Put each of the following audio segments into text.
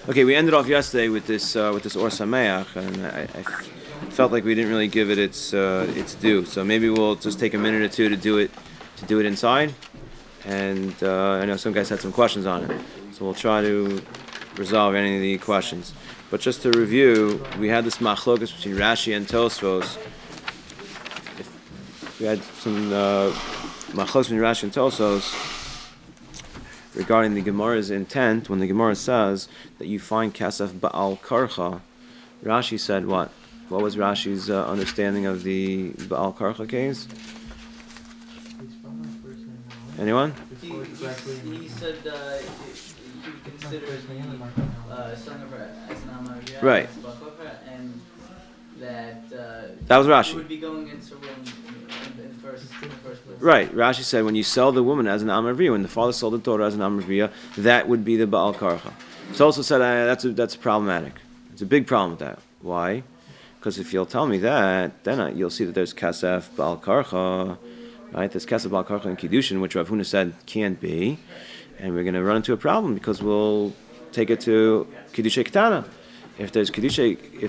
Okay, we ended off yesterday with this Or Sameach, and I felt like we didn't really give it its due. So maybe we'll just take a minute or two to do it inside. And I know some guys had some questions on it, so we'll try to resolve any of the questions. But just to review, we had this machlokas between Rashi and Tosfos. We had some machlokas between Rashi and Tosfos regarding the Gemara's intent. When the Gemara says that you find kasef ba'al karcha, Rashi said what? What was Rashi's understanding of the ba'al karcha case? Anyone? He said he would consider the son of her as an Amaria, right, and that that was Rashi. It would be going against her will in the first place. Right. Rashi said when you sell the woman as an Amavriya, when the father sold the daughter as an Amavriya, that would be the Ba'al Karcha. It's also said that's problematic. It's a big problem with that. Why? Because if you'll tell me that, then you'll see that there's Kasef Ba'al Karcha, right? There's Kasef Ba'al Karcha in Kiddushin, which Rav Huna said can't be, and we're going to run into a problem because we'll take it to Kiddushay Ketana. If there's Kasef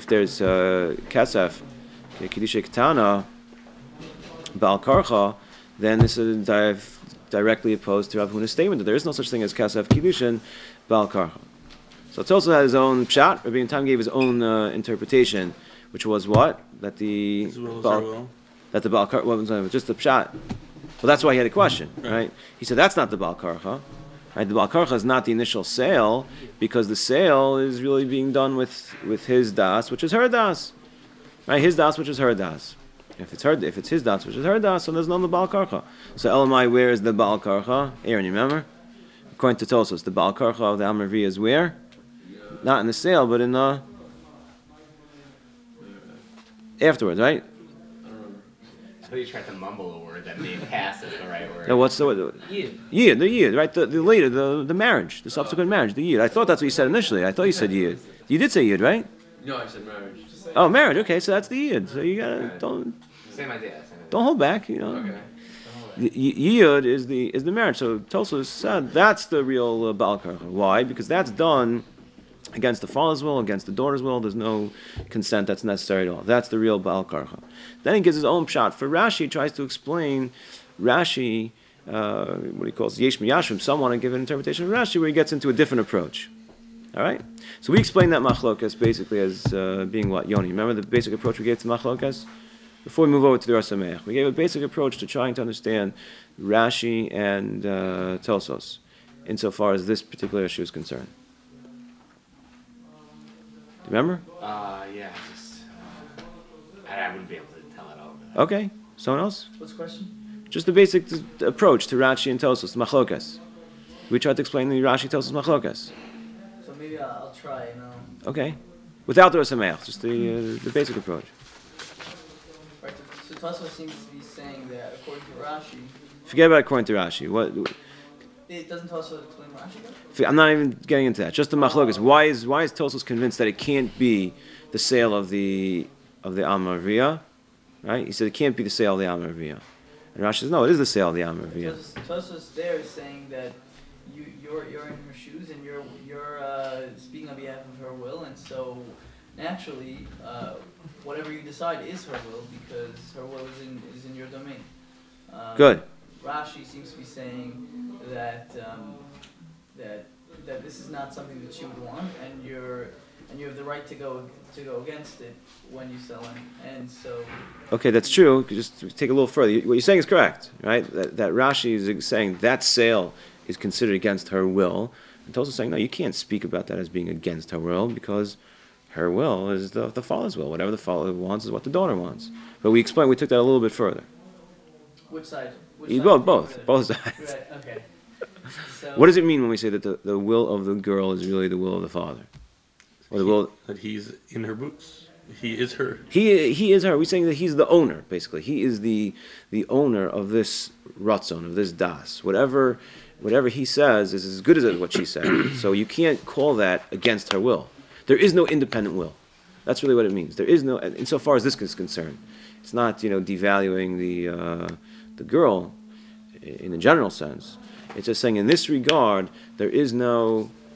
Kiddushay Ketana Ba'al Karcha, then this is directly opposed to Rav Huna's statement that there is no such thing as Kasef Kiddushin Ba'al Karcha. So Tosfos had his own pshat. Rabbi Tam gave his own interpretation, which was what? That the Ba'al Karcha wasn't just the pshat. Well, that's why he had a question, right? He said that's not the Ba'al Karcha. Right? The Ba'al Karcha is not the initial sale because the sale is really being done with his das, which is her das. Right? His das, which is her das. If it's his das, which is her das, so there's no Ba'al Karcha. So Elamai, where is the Ba'al Karcha? Aaron, you remember? According to Tosfos, the Ba'al Karcha of the Amravi is where? Not in the sale, but in the afterwards, right? So you tried to mumble a word that may pass as the right word. No, what's the word? Yid, the Yid, right? The later, the marriage, the subsequent marriage, the Yid. I thought that's what you said initially. I thought you said Yid. You did say Yid, right? No, I said marriage. Oh, marriage. Okay, so that's the Yid. So you gotta Same idea. Don't hold back. You know. Okay. Yid is the marriage. So Tosfos said that's the real Ba'al Karcha. Why? Because that's done against the father's will, against the daughter's will. There's no consent that's necessary at all. That's the real Ba'al Karcha. Then he gives his own pshat. For Rashi, he tries to explain Rashi, what he calls Yesh Miyashim. Some want to give an interpretation of Rashi where he gets into a different approach. All right? So we explained that machlokas basically as being what? Yoni, remember the basic approach we gave to machlokas? Before we move over to the Or Sameach, we gave a basic approach to trying to understand Rashi and Tosfos insofar as this particular issue is concerned. Remember? Yeah, I wouldn't be able to tell it all. Okay. Someone else? What's the question? Just the basic approach to Rashi and Tosfos, machlokas. We tried to explain the Rashi Tosfos machlokas. So maybe I'll try. Okay. Without the Or Sameach, just the basic approach. Right. So Tosfos seems to be saying that according to Rashi. Forget about according to Rashi. What? It doesn't Tosfos explain Rashi though? I'm not even getting into that. Just the machlokas. Why is Tosfos convinced that it can't be the sale of the Amavriya? Right? He said it can't be the sale of the Amavriya. And Rashi says no, it is the sale of the Amavriya. Tosfos there is saying that you're in her shoes and you're speaking on behalf of her will, and so naturally whatever you decide is her will because her will is in your domain. Good. Rashi seems to be saying that that this is not something that you would want, and you have the right to go against it when you sell it, and so. Okay, that's true. Just to take a little further. What you're saying is correct, right? That Rashi is saying that sale is considered against her will, and Tosfos is saying no, you can't speak about that as being against her will because her will is the father's will. Whatever the father wants is what the daughter wants. But we took that a little bit further. Which side? Both sides. Right, okay. So what does it mean when we say that the will of the girl is really the will of the father? Or the will that he's in her boots. He is her. He is her. We're saying that he's the owner, basically. He is the owner of this ratzon, of this das. Whatever he says is as good as what she said. So you can't call that against her will. There is no independent will. That's really what it means. There is no, insofar as this is concerned. It's not, devaluing the girl in a general sense. It's just saying in this regard, there is no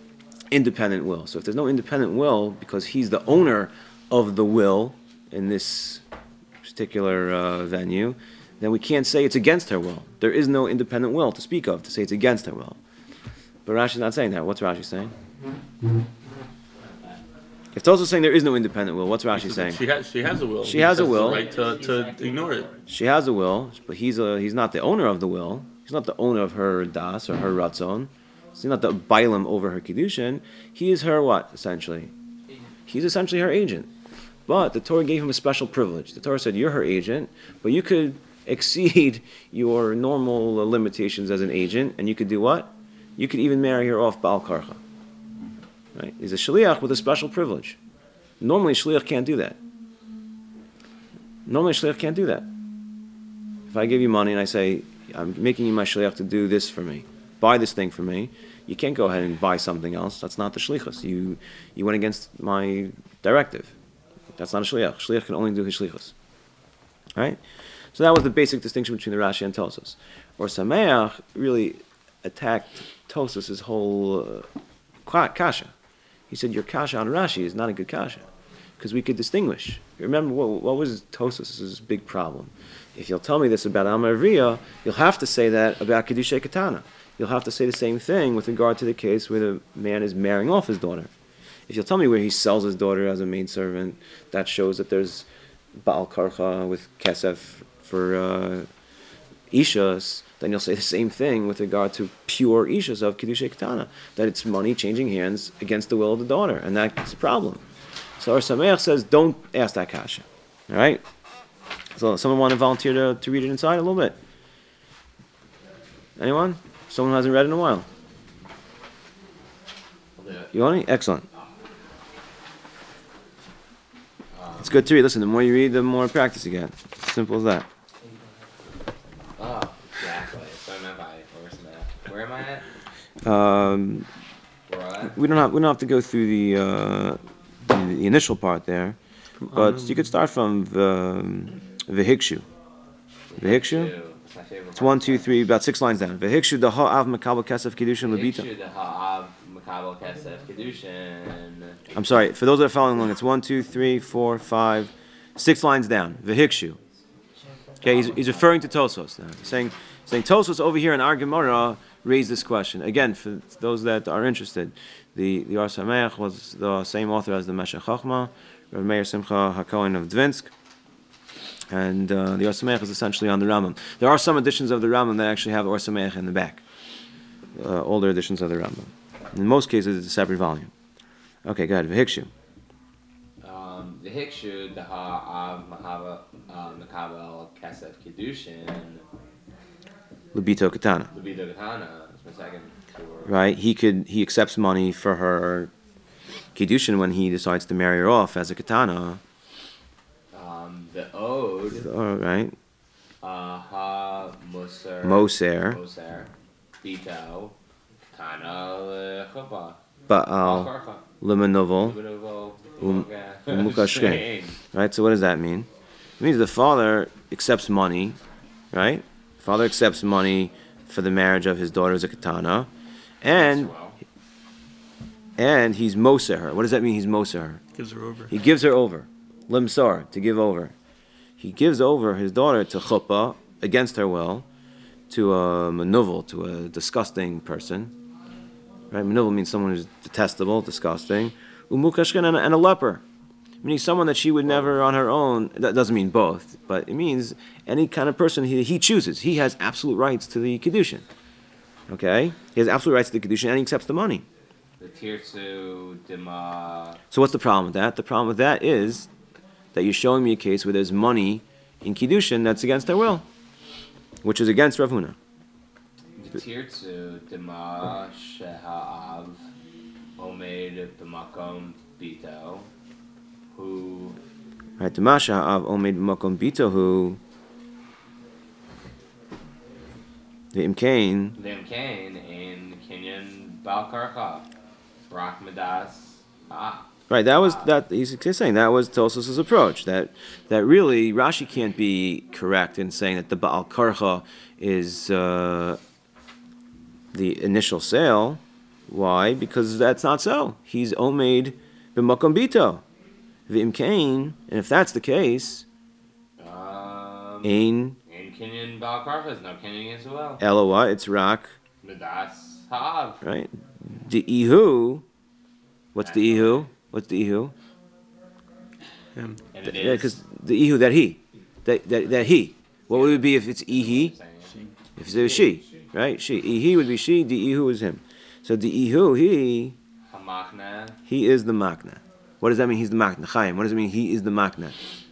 independent will. So if there's no independent will, because he's the owner of the will in this particular venue, then we can't say it's against her will. There is no independent will to speak of to say it's against her will. But Rashi's not saying that. What's Rashi saying? If Tosfos is saying there is no independent will, what's Rashi saying? She has a will. She has a has will. The right to ignore it. She has a will, but he's not the owner of the will. He's not the owner of her das or her ratzon. He's not the bailam over her kiddushin. He is her what, essentially? He's essentially her agent. But the Torah gave him a special privilege. The Torah said, you're her agent, but you could exceed your normal limitations as an agent, and you could do what? You could even marry her off Baal Karcha. Right? He's a shliach with a special privilege. Normally, shliach can't do that. If I give you money and I say, I'm making you my shliach to do this for me, buy this thing for me, you can't go ahead and buy something else. That's not the shlichus. You went against my directive. That's not a shliach. Shliach can only do his shlichus. Right? So that was the basic distinction between the Rashi and Tosfos. Or Sameach really attacked Tosfos' whole kasha. He said, your kasha on Rashi is not a good kasha. Because we could distinguish. Remember, what was Tosfos' big problem? If you'll tell me this about Amar Avriya, you'll have to say that about Kedushay Katana. You'll have to say the same thing with regard to the case where the man is marrying off his daughter. If you'll tell me where he sells his daughter as a maidservant, that shows that there's Baal Karcha with Kesef for Ishas, then you'll say the same thing with regard to pure Ishas of Kedushay Katana, that it's money changing hands against the will of the daughter, and that's a problem. So our Sameach says, don't ask that kasha. All right? So someone want to volunteer to read it inside a little bit? Anyone? Someone who hasn't read it in a while? You want it? Excellent. It's good to read. Listen, the more you read, the more practice you get. Simple as that. Oh, exactly. So I meant by where am I at? Where am I at? We don't have to go through the initial part there, but you could start from Vehikshu. Vehikshu? It's my favorite It's 1, 2, 3, about 6 lines down. Vehikshu the ha'av makabel kesef kiddushin lebita. Vehikshu the ha'av makabel kesef kiddushin. I'm sorry, for those that are following along, it's 1, 2, 3, 4, 5, 6 lines down. Vehikshu. Okay, he's referring to Tosfos now. Saying Tosfos over here in our Gemara raised this question. Again, for those that are interested, the Or Sameach was the same author as the Meshech Chochmah, Rav Meir Simcha HaKohen of Dvinsk, and the Or Sameach is essentially on the Rambam. There are some editions of the Rambam that actually have Or Sameach in the back, older editions of the Rambam. In most cases, it's a separate volume. Okay, go ahead. Vehikshu. The Hikshu, the Ha'av Makabel Kesef Kiddushin, Lubito Katana. Lubido Katana, that's my second tour. Right? He accepts money for her Kiddushin when he decides to marry her off as a Katana. The Ode, All right. Ha Moser, Moser. Bito, Katana, Chuppah, Baal. Limanovel. Mukashkein. Mukashkein. Right? So what does that mean? It means the father accepts money, right? Father accepts money for the marriage of his daughter as a katana, and he's moser her. What does that mean? He's moser her. Gives her over. He gives her over. Limsar, to give over. He gives over his daughter to chuppah against her will, to a menuvel, to a disgusting person. Right? Menuvel means someone who's detestable, disgusting. Umukashkin and a leper. Meaning someone that she would never on her own, that doesn't mean both, but it means any kind of person he chooses. He has absolute rights to the Kiddushin. Okay? He has absolute rights to the Kiddushin and he accepts the money. The Tirtzu Dima. So what's the problem with that? The problem with that is that you're showing me a case where there's money in Kiddushin that's against their will, which is against Rav Huna. The Tirtzu Dima Sheha'av Omed B'makom Bito. Who? Right, Demasha of Omed Makom Bito, who the Imkain in Kenyan Balkarcha, Barak Madas. Right, he's saying that was Tosfos' approach. That really Rashi can't be correct in saying that the Baal Karcha is the initial sale. Why? Because that's not so. He's omeid b'makom bito. V'im kain, and if that's the case, ein Kinyan Balkarcha is no Kinyan as well. Eloah, it's rak. Midas Hav. Right? The ihu. What's the ihu? What's the ihu? Him. And it Yeah, is. because the ihu that he, that he. What would it be if it's ihi? If it was she, right? She. Ihi would be she. The ihu is him. So the ihu, Hamachna. he is the makna. What does that mean? He's the makna. Chaim. What does it mean? He is the makna.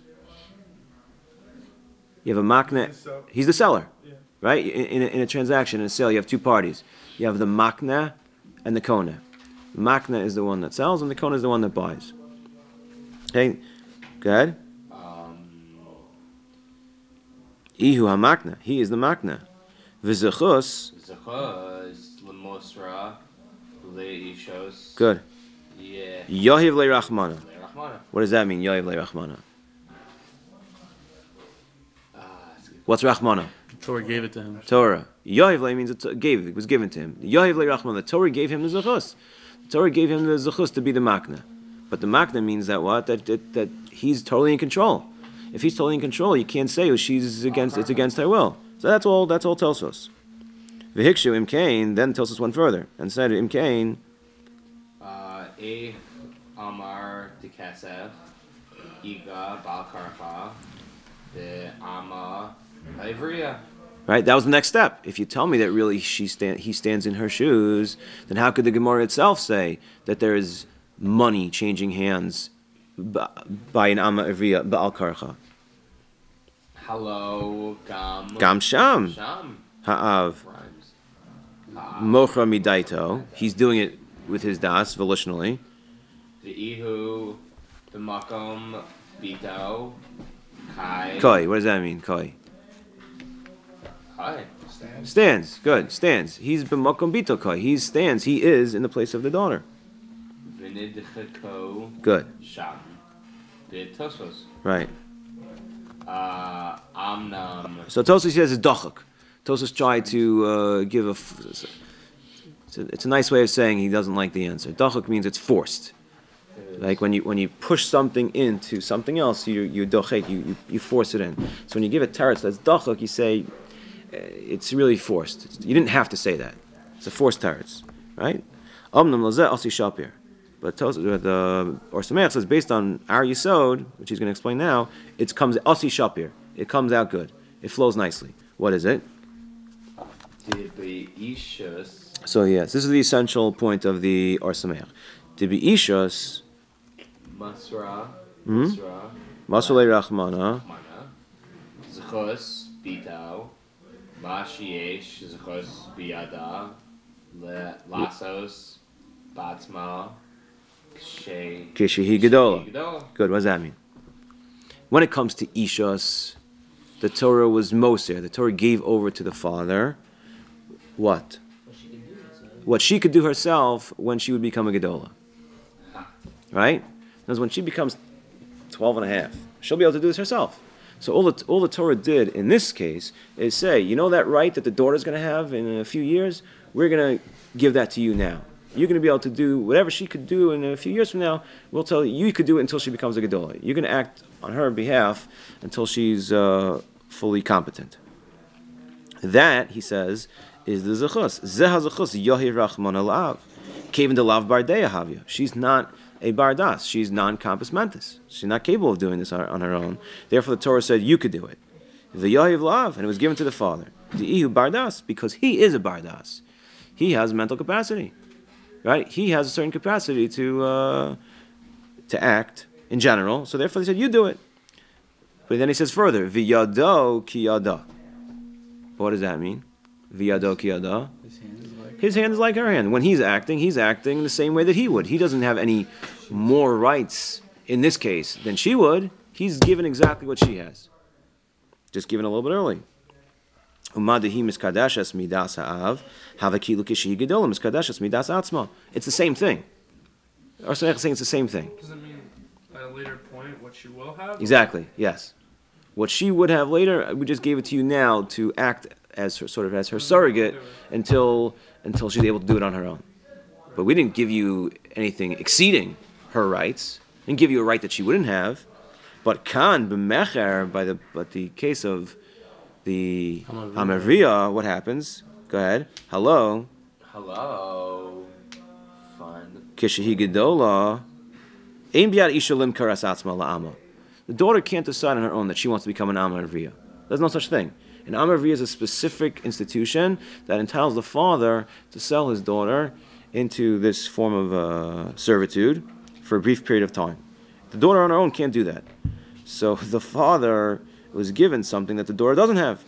You have a makna. He's the seller, right? In a transaction, in a sale, you have two parties. You have the makna and the kona. The makna is the one that sells, and the kona is the one that buys. Okay, go ahead. Ihu hamakna. He is the makna. V'zechus. Zechus. Lemosra. Leishos. Good. Yeah. Yohiv le'rachmana. Rachmana. What does that mean? Yohiv le'rachmana. What's rachmana? Torah gave it to him. Torah. Yohiv le means it was given to him. Yohiv le'rachmana. The Torah gave him the zechus. The Torah gave him the zechus to be the makna. But the makna means that what? That he's totally in control. If he's totally in control, you can't say she's against. It's against her will. So that's all. That's all Tosos. V'hikshu imkain. Then Tosos went further and said imkain. A Amar de Kesef. Iga Balkarcha. The Ama Ivria. Right. That was the next step. If you tell me that really he stands in her shoes, then how could the Gemara itself say that there is money changing hands by an Amma Ivriya Ba'al Karcha? Hello, Gam Sham. Sham. Ha'av. Rhymes. Mochra Midaito. He's doing it with his das, volitionally. The Ihu. The Makom. Bito. Kai. Koi. What does that mean? Koi. Kai. Stands. Good. Stands. He's b'makom bito koi. He stands. He is in the place of the daughter. Vinidchako. Good. Sham. The Tosfos. Right. Amnam. So Tosos says it's dochak. Tosos tried to give a. It's a nice way of saying he doesn't like the answer. Dochak means it's forced. Like when you push something into something else, you dochek, you force it in. So when you give a teretz that's dochak, you say it's really forced. You didn't have to say that. It's a forced teretz, right? Amnam lazeh asi shapir. But the Or Sameach says based on our yisod, which he's going to explain now, it comes asi shapir. It comes out good. It flows nicely. What is it? So yes, this is the essential point of the Or Sameach. To be ishos. Masra. Masra rachmana. Zechus bitao. Mashiesh. Zechus biada. Lasos. Batzma. Kishihi gedola. Good. What does that mean? When it comes to ishos, the Torah was moser. The Torah gave over to the father. What? What she could do herself when she would become a gedola. Right? Because when she becomes 12 and a half, she'll be able to do this herself. So all the Torah did in this case is say, you know that right that the daughter's going to have in a few years? We're going to give that to you now. You're going to be able to do whatever she could do in a few years from now. We'll tell you could do it until she becomes a gedola. You're going to act on her behalf until she's fully competent. That, he says, is the zechus. Zeh ha-zechus yohiv rachman alav. Kevin de lav bardei havya. She's not a bardas. She's non-campus mentis. She's not capable of doing this on her own. Therefore, the Torah said you could do it. The yohiv lav, and it was given to the father. The ihu bardas, because he is a bardas. He has mental capacity, right? He has a certain capacity to act in general. So therefore, they said you do it. But then he says further, v'yado ki yada. What does that mean? V'yado ki yada. His hand is like her hand. When he's acting the same way that he would. He doesn't have any more rights in this case than she would. He's given exactly what she has. Just given a little bit early. It's the same thing. Or saying it's the same thing. Does it mean at a later point what she will have? Exactly, yes. What she would have later, we just gave it to you now to act as her, sort of as her surrogate until she's able to do it on her own. but we didn't give you anything exceeding her rights. Didn't give you a right that she wouldn't have. But kan b'mecher, but the case of the Amavriya, what happens? Go ahead. Hello. Fun. Kishahi gedola. Ein biad isha limkaras atzma la'ama. The daughter can't decide on her own that she wants to become an Amavriya. There's no such thing. An Amavriya is a specific institution that entitles the father to sell his daughter into this form of servitude for a brief period of time. The daughter on her own can't do that. So the father was given something that the daughter doesn't have.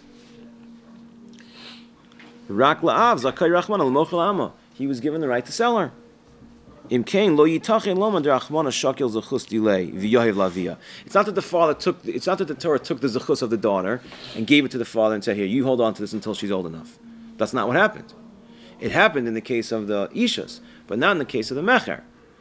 Rak la'av zakai rachman al mochel ama. He was given the right to sell her. Im kain lo yitachin lo man derachman shakil zechus dilei v'yahiv lavia. It's not that the father took. It's not that the Torah took the zechus of the daughter and gave it to the father and said, "Here, you hold on to this until she's old enough." That's not what happened. It happened in the case of the ishas, but not in the case of the mecher.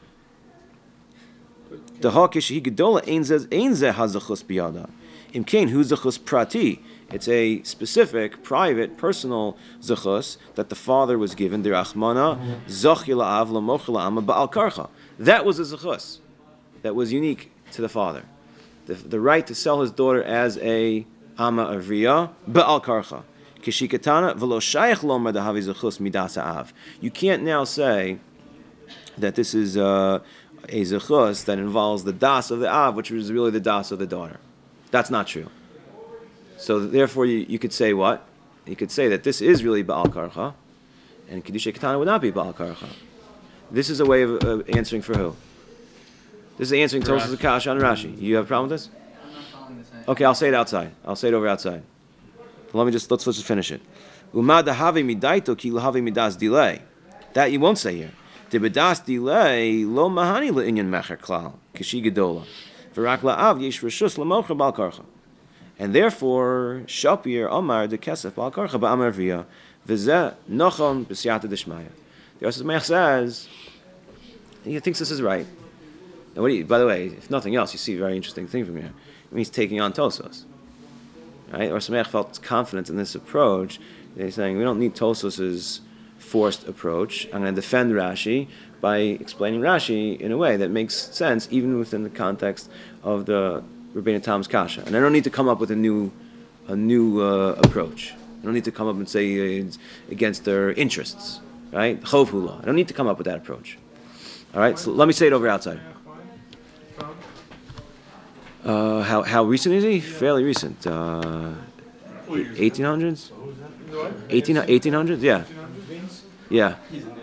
The hakish he gedola ein zeh hazachus biyada. Im kain hu zechus prati. It's a specific, private, personal zechus that the father was given. Derachmana zachil la'av lamochel la'ama ba'al karcha. That was a zechus that was unique to the father. The right to sell his daughter as a ama avriya ba'al karcha. Kishikatana v'lo shayach lomar dahavi zechus midas ha'av. You can't now say that this is a zechus that involves the das of the av, which is really the das of the daughter. That's not true. So therefore, you could say what? You could say that this is really Ba'al Karcha, and Kedusha Ketana would not be Ba'al Karcha. This is a way of answering for who? This is answering Tosfos Kasha on Rashi. You have a problem with this? I'm not following this. Okay, I'll say it outside. I'll say it over outside. Let's just finish it. Umad havi midaito ki lahavi midas delay. That you won't say here. Debedas delay lo mahani le'inyan mecher klal kishi gedola. V'rak la'av yesh reshus lamocher Ba'al Karcha. And therefore, Shapir Amar de Kesef Ba'al Karcha Ba'amar Via V'zeh Nochon B'siyata Deshmaya. The Yosef Meich says he thinks this is right. Now, by the way, if nothing else, you see a very interesting thing from here. I mean, he's taking on Tosos. Right? Yosef Meich felt confident in this approach. He's saying we don't need Tosos's forced approach. I'm going to defend Rashi by explaining Rashi in a way that makes sense, even within the context of the Rabbeinu Tam's kasha, and I don't need to come up with a new approach. I don't need to come up and say it's against their interests, right? Chov hula. I don't need to come up with that approach. All right. So let me say it over outside. How recent is he? Fairly recent. 1800s. 1800s. Yeah. Yeah.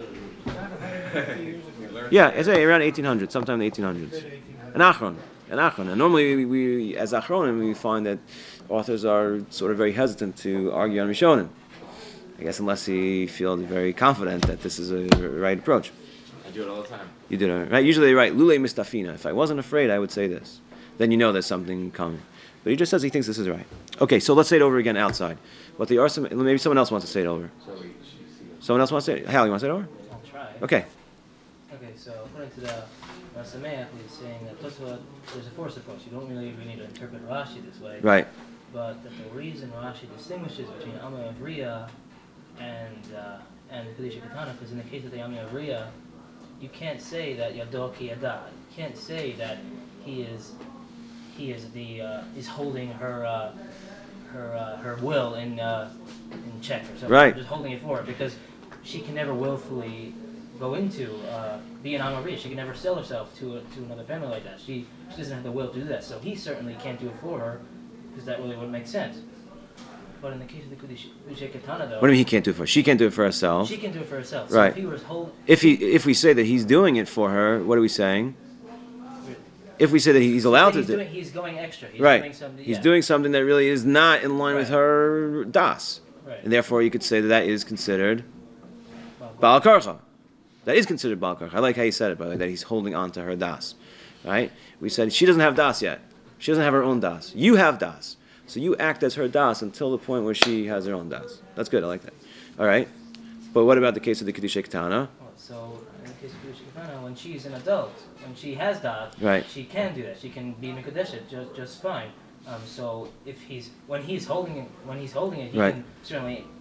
Yeah. I say around 1800, sometime in the 1800s. An achron. And normally, we as achronim, we find that authors are sort of very hesitant to argue on Rishonim. I guess unless he feels very confident that this is a right approach. I do it all the time. You do it, right? Usually they write, Lule mistafina. If I wasn't afraid, I would say this. Then you know there's something coming. But he just says he thinks this is right. Okay, so let's say it over again outside. But the Arsim, maybe someone else wants to say it over. Someone else wants to say it? Hal, you want to say it over? I'll try. Okay. Okay, so according to the Rasameach, he's saying that Tosfot, there's a forced approach. You don't really need to interpret Rashi this way. Right. But that the reason Rashi distinguishes between Amma Avriya and Kedusha Ketana, because in the case of the Amma Avriya, you can't say that Yado ki Yada. You can't say that he's holding her will in check or something. Right. Just holding it for her, because she can never willfully go into be an Amariya. She can never sell herself to another family like that. She doesn't have the will to do that. So he certainly can't do it for her, because that really wouldn't make sense. But in the case of the Kedusha Ketana, though, What do you mean he can't do it for her? She can't do it for herself. she can do it for herself. Right. So if he was holding, If we say that he's doing it for her, what are we saying? If we say that he's allowed to do it. he's going extra. He's Right. doing something. He's yeah. doing something that really is not in line with Right. her das. Right. And therefore you could say that that is considered Well, Baal Karcha. That is considered Baal Karcha. I like how you said it, by the way, that he's holding on to her das. Right? We said she doesn't have das yet. She doesn't have her own das. You have das. So you act as her das until the point where she has her own das. That's good. I like that. All right. But what about the case of the Kedusha Ketana? So in the case of Kedusha Ketana, when she's an adult, when she has that, Right. she can do that. She can be Mikudeshet just fine. So if when he's holding it, he Right. can certainly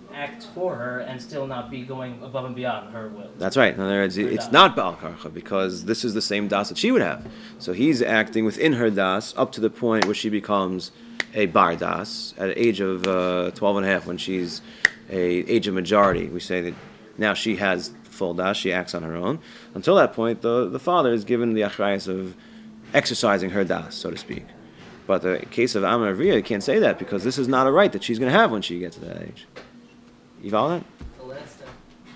act for her and still not be going above and beyond her will. That's right. In other words, it's not Baal Karcha because this is the same das that she would have. So he's acting within her das up to the point where she becomes a bar das at an age of 12 and a half when she's a age of majority. We say that now she has full das, she acts on her own. Until that point, the father is given the achrayas of exercising her das, so to speak. But the case of Amar Avriya, you can't say that because this is not a right that she's going to have when she gets to that age. You follow that? The last step.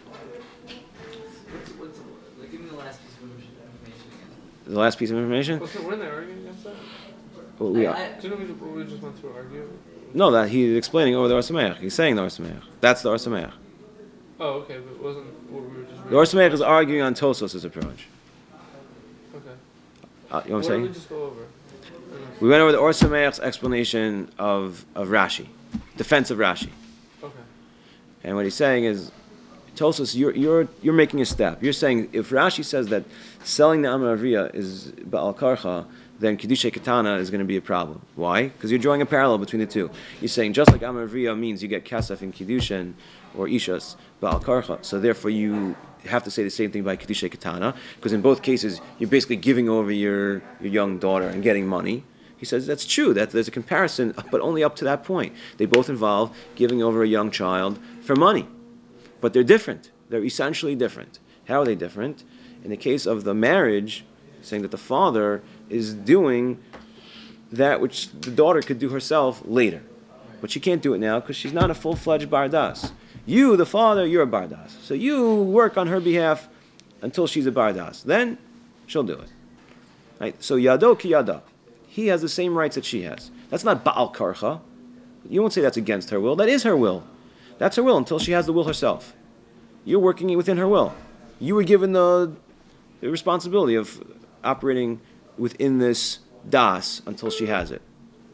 Give me the last piece of information again. The last piece of information? Weren't they arguing against that? Well, we are. Didn't we just went to argue? No, that he's explaining over the Or Sameach. He's saying the Or Sameach. That's the Or Sameach. Oh, okay, but wasn't what we were just The Or Sameach is arguing on Tosos' approach. Okay. You know what I'm What did saying? we just go over? We went over the Or Sameach's explanation of Rashi, defense of Rashi. Okay. And what he's saying is, Tosos, you're making a step. You're saying if Rashi says that selling the Amar Avriya is Ba'al Karcha, then Kedusha Ketana is going to be a problem. Why? Because you're drawing a parallel between the two. You're saying just like Amar Avriya means you get Kasef in Kedushin or Ishas Ba'al Karcha, so therefore you have to say the same thing by Kedusha Ketana, because in both cases you're basically giving over your young daughter and getting money. He says that's true, that there's a comparison, but only up to that point. They both involve giving over a young child for money. But they're different. They're essentially different. How are they different? In the case of the marriage, saying that the father is doing that which the daughter could do herself later. But she can't do it now because she's not a full-fledged bardas. You, the father, you're a bardas. So you work on her behalf until she's a bardas. Then she'll do it. Right? So yado ki yada. He has the same rights that she has. That's not Ba'al Karcha. You won't say that's against her will. That is her will. That's her will until she has the will herself. You're working within her will. You were given the responsibility of operating within this das until she has it.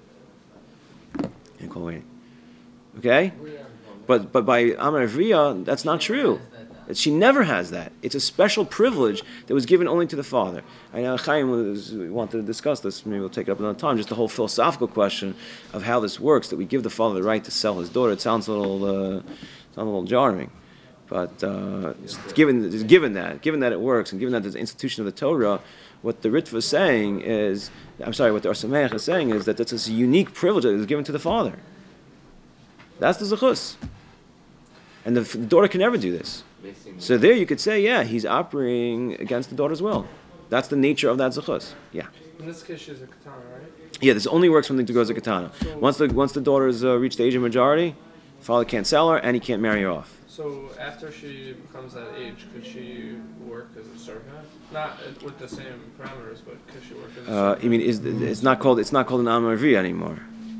Okay? But by Amar Avriya, that's not true. She never has that. It's a special privilege that was given only to the father. I know Chaim wanted to discuss this. Maybe we'll take it up another time. Just the whole philosophical question of how this works, that we give the father the right to sell his daughter. It sounds a little jarring. But given that it works, and given that there's an institution of the Torah, what the Ritva is saying is, what the Or Sameach is saying is that that's a unique privilege that is given to the father. That's the zechus. And the daughter can never do this. So there you could say, yeah, he's operating against the daughter's will. That's the nature of that zechus. Yeah. In this case, she's a katana, right? Yeah, this only works when the goes to katana. Once the daughter's reached the age of majority, the father can't sell her and he can't marry her off. So after she becomes that age, could she work as a servant? Not with the same parameters, but could she work as a servant? I mean, it's not called an Amar Avriya anymore.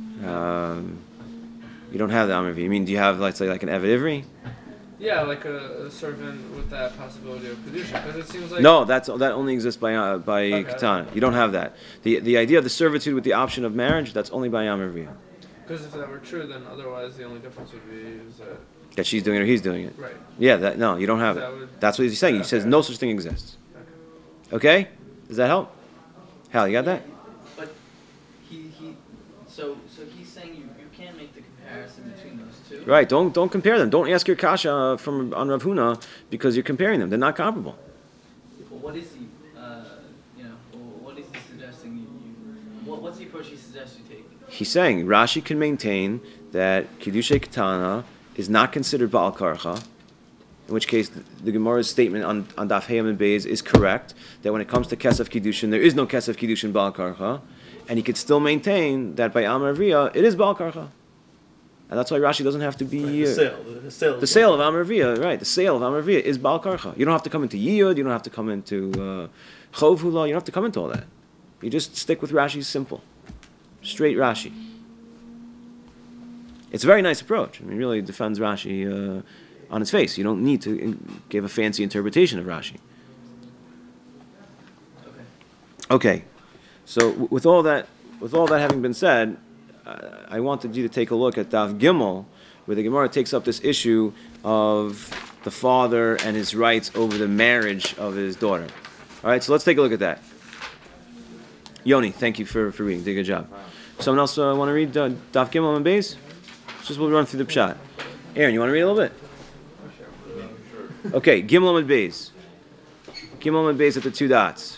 You don't have the Amar Avriya. I mean, do you have, let's say, like an Eved Ivri? Yeah, like a servant with that possibility of kedusha, because it seems like No, that only exists by katana. You don't have that. The idea of the servitude with the option of marriage, that's only by Amar Avriya. Because if that were true, then otherwise the only difference would be is That she's doing it or he's doing it. right. Yeah, no, you don't have That it. would- That's what he's saying. He says no such thing exists. Okay? Does that help? Hal, you got that? But so he's saying you can't make the comparison between those two. Right. Don't compare them. Don't ask your kasha on Rav Huna because you're comparing them. They're not comparable. Well, what is he? What is he suggesting? What's the approach he suggests you take? He's saying Rashi can maintain that Kiddushay Ketana is not considered Ba'al Karcha, in which case the Gemara's statement on Daf Hayam and Beis is correct, that when it comes to Kesef Kiddushin, there is no Kesef Kiddushin Ba'al Karcha, and he could still maintain that by Amar Avriya, it is Ba'al Karcha. And that's why Rashi doesn't have to be... The sale of Amar Avriya, right, the sale of Amar Avriya is Ba'al Karcha. You don't have to come into Yiyud, you don't have to come into Chov Hula, you don't have to come into all that. You just stick with Rashi's simple. Straight Rashi. It's a very nice approach. I mean, really defends Rashi on its face. You don't need to give a fancy interpretation of Rashi. Okay. So with all that having been said, I wanted you to take a look at Daf Gimel, where the Gemara takes up this issue of the father and his rights over the marriage of his daughter. All right, so let's take a look at that. Yoni, thank you for reading. Did a good job. Someone else want to read Daf Gimel and Beis? Just we'll run through the pshat. Aaron, you want to read a little bit? Okay, Gimel and Beis. Gimel and Beis at the 2 dots.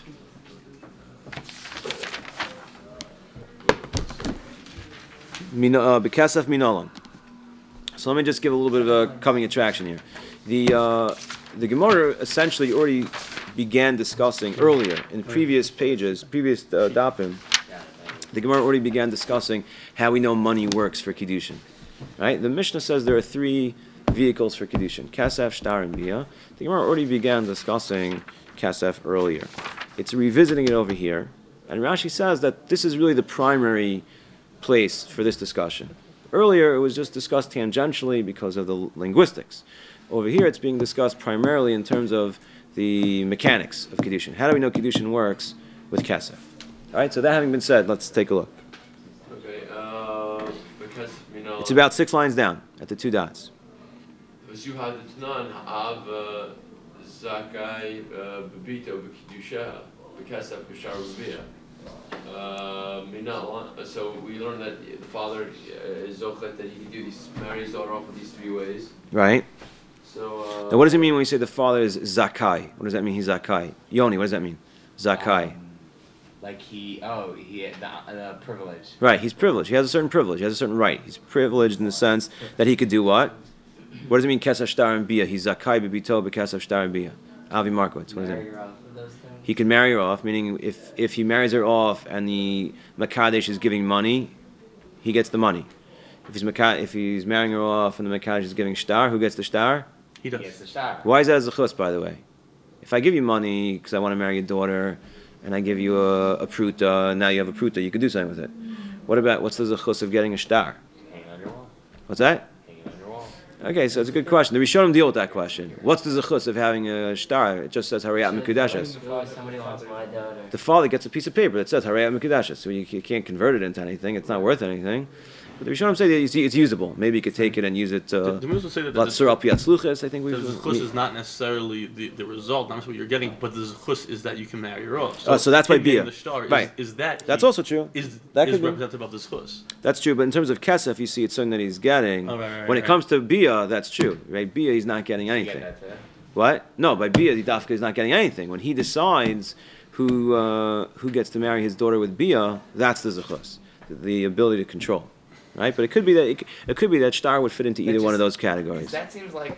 B'kasef minolam. So let me just give a little bit of a coming attraction here. The Gemara essentially already began discussing earlier in the previous pages, previous dapim. The Gemara already began discussing how we know money works for Kiddushin. Right? The Mishnah says there are 3 vehicles for Kiddushin: Kasef, Shtar, and Bia. The Gemara already began discussing Kasef earlier. It's revisiting it over here. And Rashi says that this is really the primary place for this discussion. Earlier, it was just discussed tangentially because of the linguistics. Over here, it's being discussed primarily in terms of the mechanics of Kiddushin. How do we know Kiddushin works with Kasef? All right, so that having been said, let's take a look. Okay, because It's about 6 lines down at the 2 dots. you had Tnan Ha'av Zakai Bebito Bekidusha Bekasef Bishar Rubia. So we learned that the father is Zochet, that he can do these, marry his daughter off of these 3 ways. Right. So Now, what does it mean when we say the father is Zakai? What does that mean? He's Zakai. Yoni, what does that mean? Zakai. Like he had the privilege. Right, he's privileged. He has a certain privilege. He has a certain right. He's privileged in the sense that he could do what? What does it mean, Kesef Shtar and Bia? He's Zakai Bebito Bekesef Shtar and Bia. Avi Markowitz, what does that mean? He can marry her off, meaning if he marries her off and the Makadesh is giving money, he gets the money. If he's marrying her off and the Makadesh is giving Shtar, who gets the Shtar? He He does. gets the shtar. Why is that as a chus, by the way? If I give you money because I want to marry your daughter, and I give you a pruta, and now you have a pruta, you could do something with it. What's the chus of getting a shtar? Hanging on your wall. What's that? Hanging on your wall. Okay, so it's a good question. The Rishonim deal with that question. What's the zechus of having a shtar? It just says Harayat Mekudeshes. Somebody wants my daughter. The father gets a piece of paper that says Harayat Mekudeshes, so you can't convert it into anything. It's not worth anything. But the Rishonim say that it's usable. Maybe you could take it and use it. The Muslims say that Latsur al piyat sluches. I think the zechus is not necessarily the result, not what you're getting, but the zechus is that you can marry her off. So that's why him getting bia. The star Right. is that That's he also true. Is That could be. representative of the zechus. That's true, but in terms of kesef, you see it's something that he's getting. Oh, right, when it right. comes to bia, that's true, right? Bia, he's not getting You anything. get that too? What? No, by bia, the dafka is not getting anything. When he decides who gets to marry his daughter with bia, that's the zechus, the ability to control, right? But it could be that it could be that shtar would fit into That either one of just- those categories. That seems like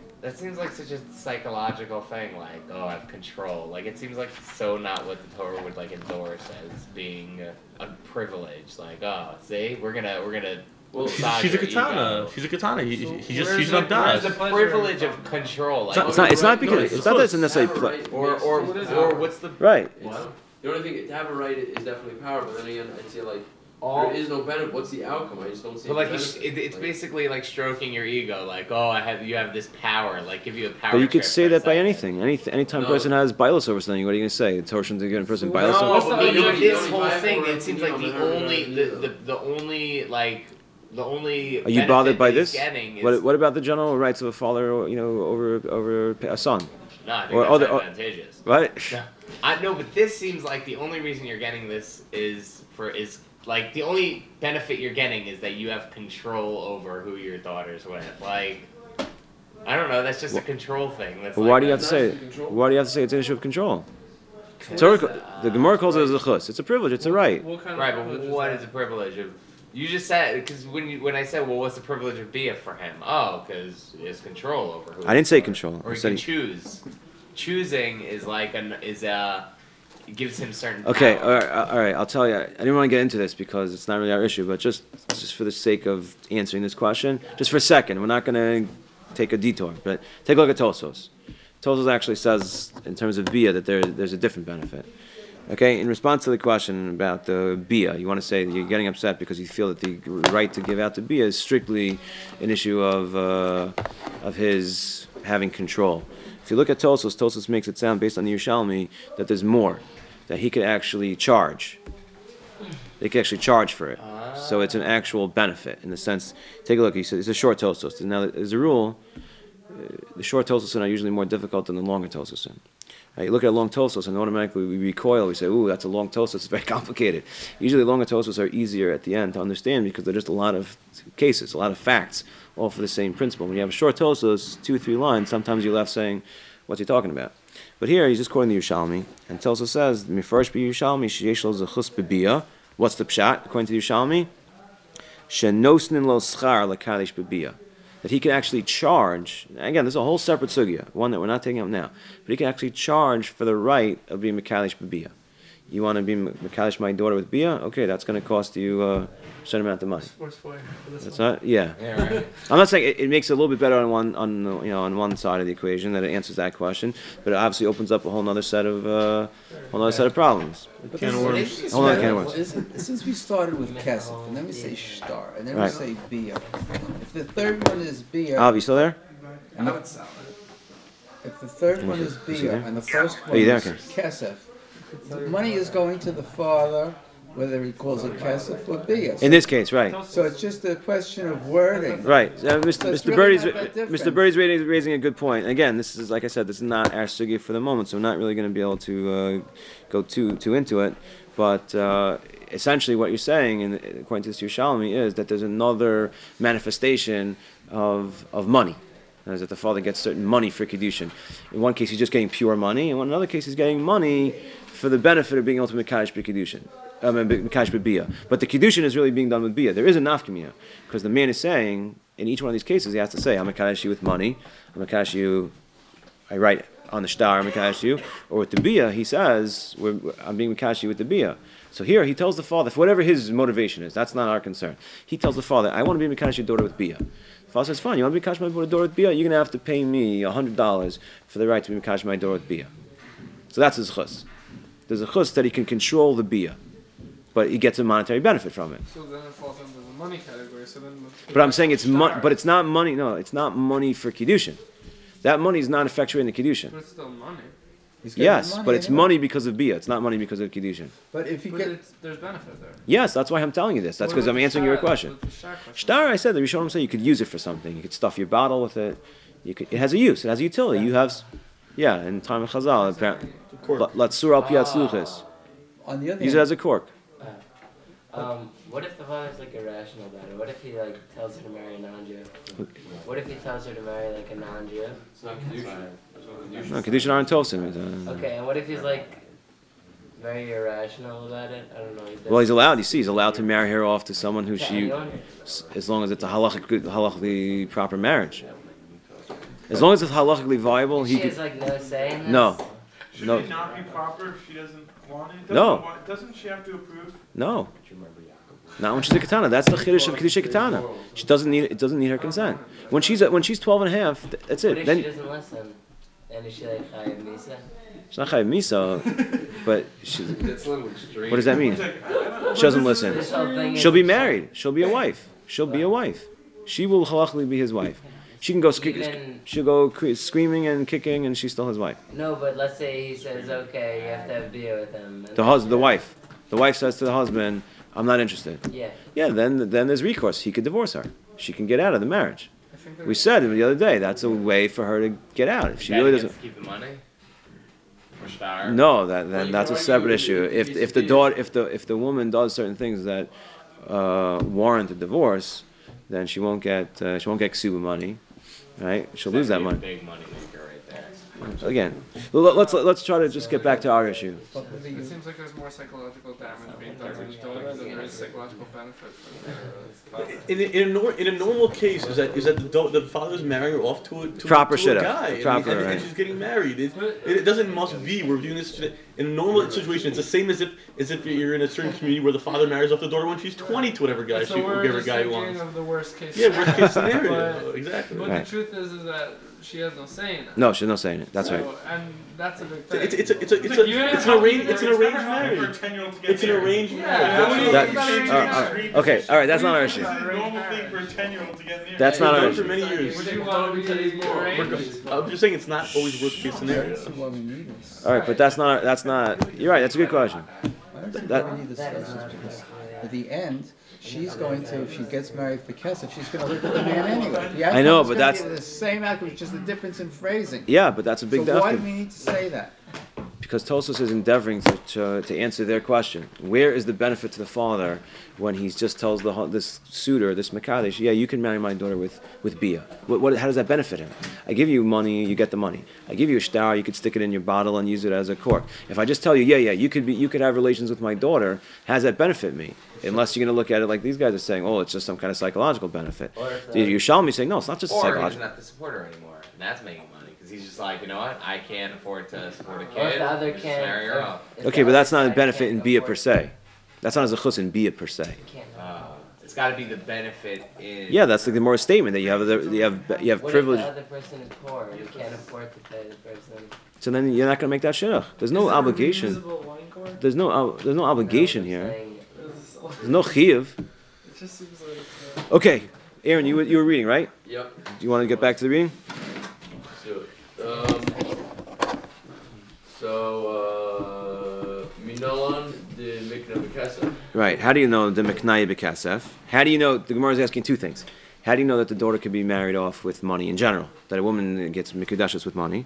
such a psychological thing. Like, oh, I have control. Like, it seems like so not what the Torah would like endorse as being a privilege. Like, oh, see, we're gonna. Well, massage She's a your katana. ego. She's a katana. He just where's she's the- not where's done. the pleasure Privilege in- of control. Like, It's not. It's not No, because it's not that it's a necessary have a play. right or makes- or what is or it? what's the Right. What? The only thing to have a right is definitely power, but then again, I'd say like all. there is no benefit. What's the outcome? I just don't see. But like the it's benefit. basically like stroking your ego, like oh you have this power, like give you a power. But you could trip say for a that by second. anything. Anytime a No. person has bilos over something, what are you going to say? The Torah shouldn't give a person bilos No, over. but No, maybe no, with you this don't whole have thing, to it seems work like on the her, only yeah. the only like the only. Are you bothered by benefit this? he's getting is, What about the general rights of a father, over a son? No, I think or that's other- advantageous. Right? No, I know, but this seems like the only reason you're getting this is like the only benefit you're getting is that you have control over who your daughter's with. Like, I don't know. That's just a control thing. That's But like why do you have to Not say? to control. Why do you have to say it's an issue of control? What Torah, is that? the Gemara calls it as a chus. It's a privilege. It's a right. What kind Right, of but privilege what is is the that? privilege of? You just said because when I said, well, what's the privilege of Bia for him? Oh, because he has control over who. I didn't say control. Or I he said can choose. Choosing is like it gives him certain. okay. power. All right. I'll tell you. I didn't want to get into this because it's not really our issue, but just for the sake of answering this question, just for a second, we're not going to take a detour, but take a look at Tosos. Tosos actually says, in terms of Bia, that there's a different benefit. Okay, in response to the question about the Bia, you want to say that you're getting upset because you feel that the right to give out the Bia is strictly an issue of his having control. If you look at Tosos makes it sound, based on the Yerushalmi, that there's more, that he could actually charge. They could actually charge for it. So it's an actual benefit in the sense. Take a look. He said it's a short Tosos. Now, as a rule, the short Tososin are usually more difficult than the longer Tososin. Right, you look at a long Tosos and automatically we recoil. We say, "Ooh, that's a long Tosos. It's very complicated." Usually, longer Tosos are easier at the end to understand because they're just a lot of cases, a lot of facts, all for the same principle. When you have a short Tosfos, 2 or 3 lines, sometimes you're left saying, what's he talking about? But here, he's just quoting the Yerushalmi, and Tosfos says, Mifresh be Yerushalmi, sheyesh lo zechus bebiyah. What's the pshat, according to the Yerushalmi? Shenosnin lo schar lekadish bebiyah. That he can actually charge, again, this is a whole separate sugya, one that we're not taking up now, but he can actually charge for the right of being Mekalish B'Biyah. You want to be Mekalish my daughter with Biyah? Okay, that's going to cost you a certain amount of money. That's not, yeah. Right. I'm not saying it makes it a little bit better on one side of the equation, that it answers that question, but it obviously opens up a whole other set of problems. Can of worms. Hold on, can of worms. Since we started with Kesef, and then we say Shtar, and then Right. we say Bia. If the third one is Bia, Avi, you still there? and the, if the third one is Is he Bia, there? and the first Are one you there, is Ken? Kesef, the money is going to the father, whether he calls it Kesef or Bia. In this case, right. So it's just a question of wording. Right. So it's Mr. really Birdie's not that different. Mr. Birdie's raising a good point. Again, this is, like I said, this is not our sugya for the moment, so we're not really going to be able to go too into it. But essentially what you're saying, and according to this Yerushalmi, is that there's another manifestation of money. That is that the father gets certain money for Kiddushin. In one case, he's just getting pure money. In another case, he's getting money for the benefit of being able to Mekadosh B'Kiddushin. Mekadosh B'Biyah. But the Kiddushin is really being done with Biyah. There is a nafkamiyah, because the man is saying, in each one of these cases, he has to say, I'm Mekadosh you with money, I'm Mekadosh you, I write on the shtar, I'm Mekadosh you, or with the Biyah, he says, I'm being Mekadosh you with the Biyah. So here, he tells the father, for whatever his motivation is, that's not our concern. He tells the father, I want to be Mekadosh your daughter with Biyah. The father says, fine, you want to be Mekadosh my daughter with Biyah? You're going to have to pay me $100 for the right to be Mekadosh my daughter with Biyah. So that's his chus. There's a chus that he can control the Biyah, but he gets a monetary benefit from it. So then it falls under the money category. So then. But I'm saying it's money, but it's not money. No, it's not money for Kiddushin. That money is not effectuating the Kiddushin. But it's still money. He's getting Yes, money but it's anyway. money because of Biyah. It's not money because of Kiddushin. But if you But get, there's benefit there. Yes, that's why I'm telling you this. That's What because about I'm the answering your shtar- question. the shtar question? Shtar, I said, the Rishonim say you could use it for something. You could stuff your bottle with it. It has a use. It has a utility. You have, in time of Chazal, apparently. Latsur al piyat sluchis. on the other Use it hand, as a cork. What if the father's like irrational about it? What if he like tells her to marry a non-Jew? What if he tells her to marry like a non-Jew? It's not Kedushin. There's no Kedushin. No, Kiddushin aren't tosim. Okay, and what if he's like very irrational about it? I don't know. Well, he's allowed. You see, he's allowed to marry her off to someone who To she, anyone? as long as it's a halachically proper marriage. As long as it's halachically viable, he She has could. like no say in this? No. Should No. it not be proper if she doesn't want it? No. Doesn't she have to approve? No. Not when she's a katana. That's the chiddush of kedusha katana. She doesn't need. It doesn't need her consent. When she's 12 and a half, that's What it. if she Then doesn't listen? And is she like chayav misa? she's not chayav misa, but she. That's a little extreme. What does that mean? She doesn't listen. This whole thing is She'll be married. She'll be a wife. She'll be a wife. She will halachically be his wife. She can go. Even- She'll go screaming and kicking, and she's still his wife. No, but let's say he says, okay, you have to have beer with him. And The wife. The wife says to the husband, "I'm not interested." Yeah. Yeah. Then there's recourse. He could divorce her. She can get out of the marriage. I think We said the other day that's a way for her to get out if she really doesn't. Keep the money. Or shtar. No, then that's a separate issue. If the daughter, if the woman does certain things that warrant a divorce, then she won't get ksuba money, right? She'll lose that money. Big money maker right there. Again, let's try to just get back to our issue. It seems like there's more psychological damage being done to the daughter than there is psychological benefit for the father. In a normal case, is that the father's marrying her off to a Proper to a shidduch. guy, and- Proper, and, right. she's getting married. It doesn't must be. We're doing this in a normal situation. It's the same as if you're in a certain community where the father marries off the daughter when she's 20 to whatever guy So she we're whatever just guy he thinking wants. of the worst case. Yeah, worst case scenario. scenario. Exactly. But Right. the truth is that she has no say in it. No, she's not saying it. That's right. So, and that's a big thing. It's an arranged marriage. It's an arranged marriage. Okay, all right. That's not our issue. It's a normal thing for a 10-year-old to get married. That's not our Done for issue. many years. Would you want to be arranged? I'm just saying it's not always worst case scenario. that's why we need this. All right, but that's not. You're right. That's a good question. I don't think That- we need this because at the end, she's going to, if she gets married for Kesef, she's going to live with the man anyway. The I know, outcome but is gonna be the same outcome, just a difference in phrasing. Yeah, but that's a big So why do difference we need to say that? because Tosos is endeavoring to answer their question. Where is the benefit to the father when he just tells this suitor, this Mekadesh, yeah, you can marry my daughter with Bia? How does that benefit him? I give you money, you get the money. I give you a star, you could stick it in your bottle and use it as a cork. If I just tell you, yeah, you could have relations with my daughter, how does that benefit me? Unless you're going to look at it like these guys are saying, oh, it's just some kind of psychological benefit. The Yerushalmi saying, no, it's not just or psychological. Or he doesn't have to support her anymore, and that's making money. Because he's just like, you know what, I can't afford to support a kid, Or if the other just can't- marry her off. Okay, but that's not a benefit in Bia per se. That's not a zechus in Bia per se. It's got to be the benefit in... Yeah, that's the Gemara statement that you have What privilege. if the other person is poor? You can't afford to pay the person. So then you're not going to make that shidduch. There's no obligation. There's no obligation here. There's no chiyuv. It just seems like. Okay, Aaron, you were reading, right? Yep. Do you want to get back to the reading? Minalan the Mikna Bekasef. Right. How do you know the Meknaya B'Kasef? How do you know, the Gemara is asking two things. How do you know that the daughter could be married off with money in general? That a woman gets Mikudashas with money?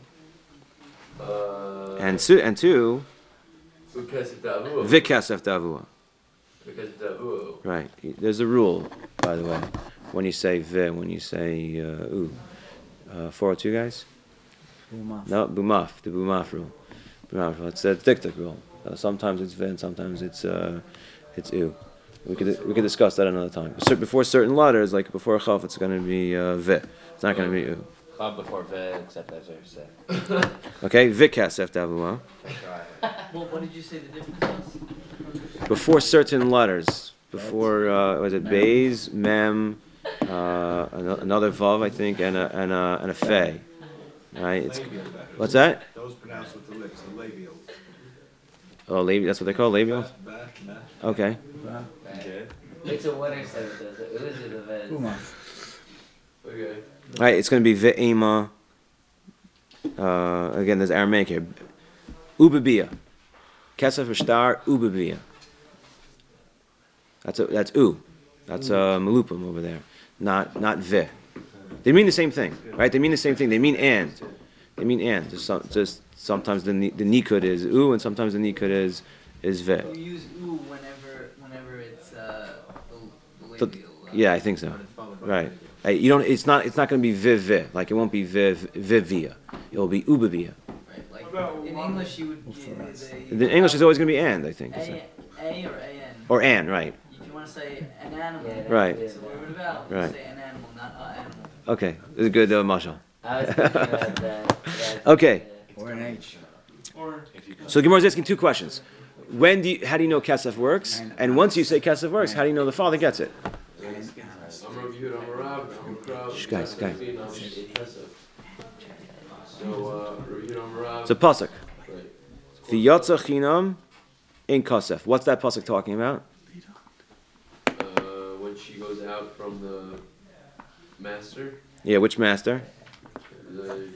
And two, Bekasef Davua. V'Kasef Davua. Bekasef Davua. Right. There's a rule, by the way, when you say V, when you say U. 402 guys? Bumaf. No, Bumaf, the Bumaf rule. Bumaf rule. It's a diktik rule. Sometimes it's V and sometimes it's U. We could discuss that another time. Before certain letters, like before Chaf, it's going to be V. It's not going to be U. Chab before Ve, except as I said. Okay, V'Kasef Davua. Well, what did you say the difference was? Before certain letters, before was it Bays, Mem, another Vav, I think, and a Fe. Right? What's that? Those pronounced with the lips, the labial. Oh, labial. That's what they call labial. Okay. It's a winner set of those. It was the vet. Bumaf. Okay. All right. It's going to be Ve'ema. Again, there's Aramaic here. Ubabia. Kesef Ashtar Ubabia. That's U. That's Malupim over there. Not Ve. They mean the same thing, right? They mean the same thing. They mean and. They mean and. Just sometimes the nikud is U, and sometimes the nikud is Ve. You use U whenever it's the labial. Yeah, I think so. Right. You don't. It's not going to be Ve. Like it won't be Vivia. It will be Ubavia. Right. Like in English, you would. In English, it's always going to be and. I think. A or an. Or an, right? If you want to say an animal, Right. it's a word of vowel. Right. You say an animal, not an animal. Okay, this is good, Mashal. I was thinking about that. Okay. Or an H. So Gemara is asking two questions. How do you know Kesef works? And once you say Kesef works, how do you know the father gets it? Guys. It's a pasuk. The Yatza Chinam in Kesef. What's that pasuk talking about? When she goes out from the master. Yeah, which master? I don't know.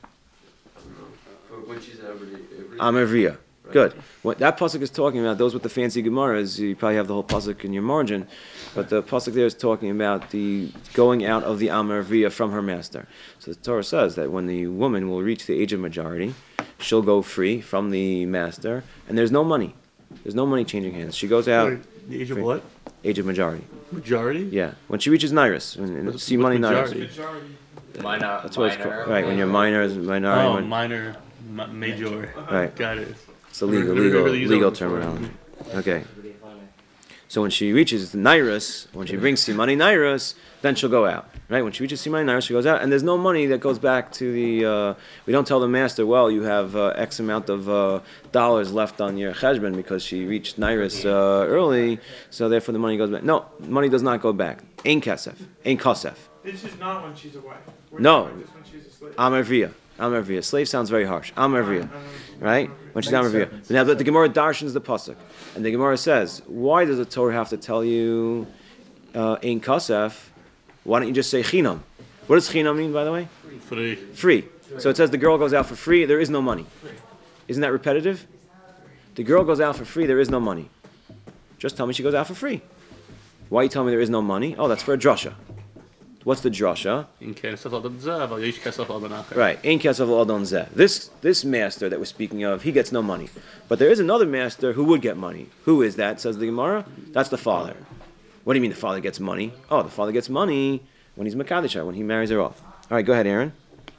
When she's every Amavriya. Good. What that pasuk is talking about, those with the fancy Gemaras, you probably have the whole pasuk in your margin, but the pasuk there is talking about the going out of the Amavriya from her master. So the Torah says that when the woman will reach the age of majority, she'll go free from the master, and there's no money. There's no money changing hands. She goes out. Wait, the age of what? Age of majority. Majority? Yeah. When she reaches Nairis, when see money Nairis. Minor. That's what it's called. Right, when you're minor, minor. Oh, minor, major. Right. Got it. It's the legal terminology. Okay. So when she reaches Nairis, when she brings Simani Nairis, then she'll go out. Right? When she reaches Simani Nairis, she goes out, and there's no money that goes back to the. We don't tell the master, well, you have X amount of dollars left on your cheshbon because she reached Nairis early, so therefore the money goes back. No, money does not go back. Ein kesef, ein kosef. This is not when she's away. No. Just when she's a slave. Amarvia. Slave sounds very harsh. Amarvia. Right? When she's Amarvia. Now, but the Gemara darshans the pasuk. And the Gemara says, why does the Torah have to tell you Ein Kasef? Why don't you just say Chinam? What does Chinam mean, by the way? Free. So it says the girl goes out for free, there is no money. Isn't that repetitive? The girl goes out for free, there is no money. Just tell me she goes out for free. Why you tell me there is no money? Oh, that's for a drasha. What's the drasha? In kesef al adam zeh, aval yesh kesef al adam acher. Right. Ein kesef l'adon zeh. This master that we're speaking of, he gets no money. But there is another master who would get money. Who is that? Says the Gemara. That's the father. What do you mean the father gets money? Oh, the father gets money when he's Makadisha, when he marries her off. All right, go ahead, Aaron.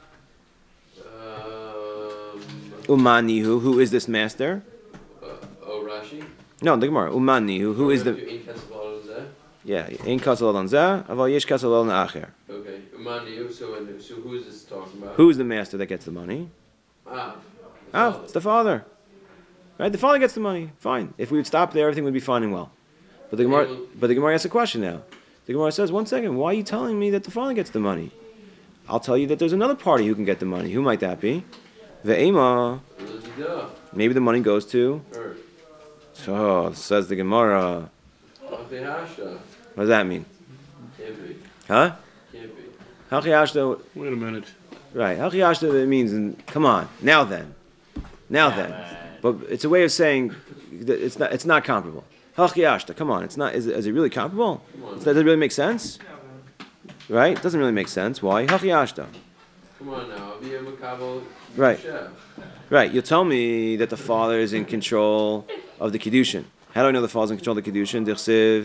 Umanihu, who is this master? Oh, Rashi? No, the Gemara. Umanihu, who is the... Yeah, ein kasel l'adon zeh, aval yesh kasel l'adon acher. Okay, Umanihu, so who is this talking about? Who is the master that gets the money? Oh, it's the father. Right? The father gets the money. Fine. If we would stop there, everything would be fine and well. But the Gemara asks a question now. The Gemara says, 1 second, why are you telling me that the father gets the money? I'll tell you that there's another party who can get the money. Who might that be? Ve'ema. Maybe the money goes to... So, says the Gemara. What does that mean? Can't be. Huh? Can't be. Hachiashta... Wait a minute. Right. Hachiashta means, come on, now then. But it's a way of saying that it's not comparable. Hachiashta, come on, it's not. Is it really comparable? Does it really make sense? Right? It doesn't really make sense. Why? Hachiashta. Come on now, be a makabel. Right. Right. You'll tell me that the father is in control of the kiddushin. How do I know the father's in control of the kiddushin? Dichsiv.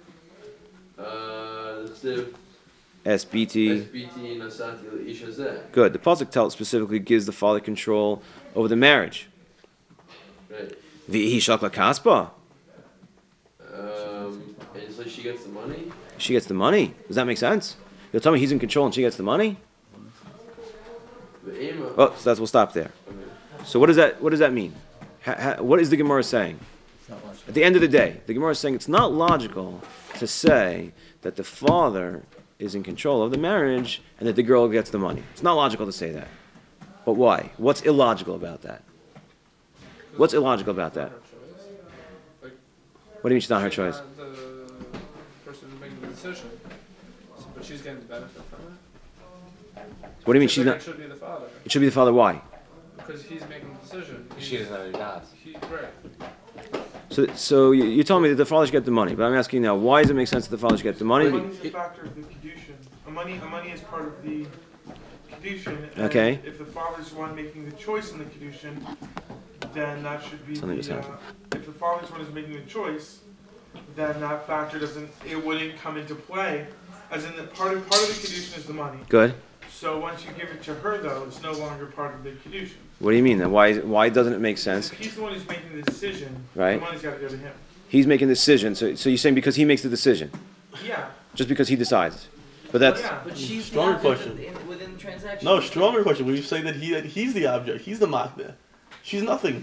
SBT. Good. The pasuk specifically gives the father control over the marriage. Right. V'ihi shakla kaspa. And so she gets the money? She gets the money. Does that make sense? You'll tell me he's in control and she gets the money? Oh, so we'll stop there. Okay. So what does that mean? What is the Gemara saying? At the end of the day, the Gemara is saying it's not logical to say that the father is in control of the marriage and that the girl gets the money. It's not logical to say that. But why? What's illogical about that? What's illogical about that? What do you mean she's not her choice? The person making the decision, but she's getting the benefit from it. What do you mean she's not? It should be the father. It should be the father. Why? Because he's making the decision. She doesn't have any doubts. Right. So you're telling me that the father should get the money, but I'm asking now, why does it make sense that the father should get the money? Money is a factor of the kedushin. Money is part of the kedushin. And Okay. if the father's the one making the choice in the kedushin, then that should be Something just happened. if the father's one is making the choice, then that factor wouldn't come into play. As in, part of the kedushin is the money. Good. So once you give it to her, though, it's no longer part of the kedushin. What do you mean then? Why doesn't it make sense? If he's the one who's making the decision, Right. the money's got to go to him. He's making the decision. So you're saying because he makes the decision, Yeah. just because he decides. But that's Yeah. But she's Stronger not question. within the transaction. No, stronger question. Will you say that he's the object? He's the makneh. She's nothing.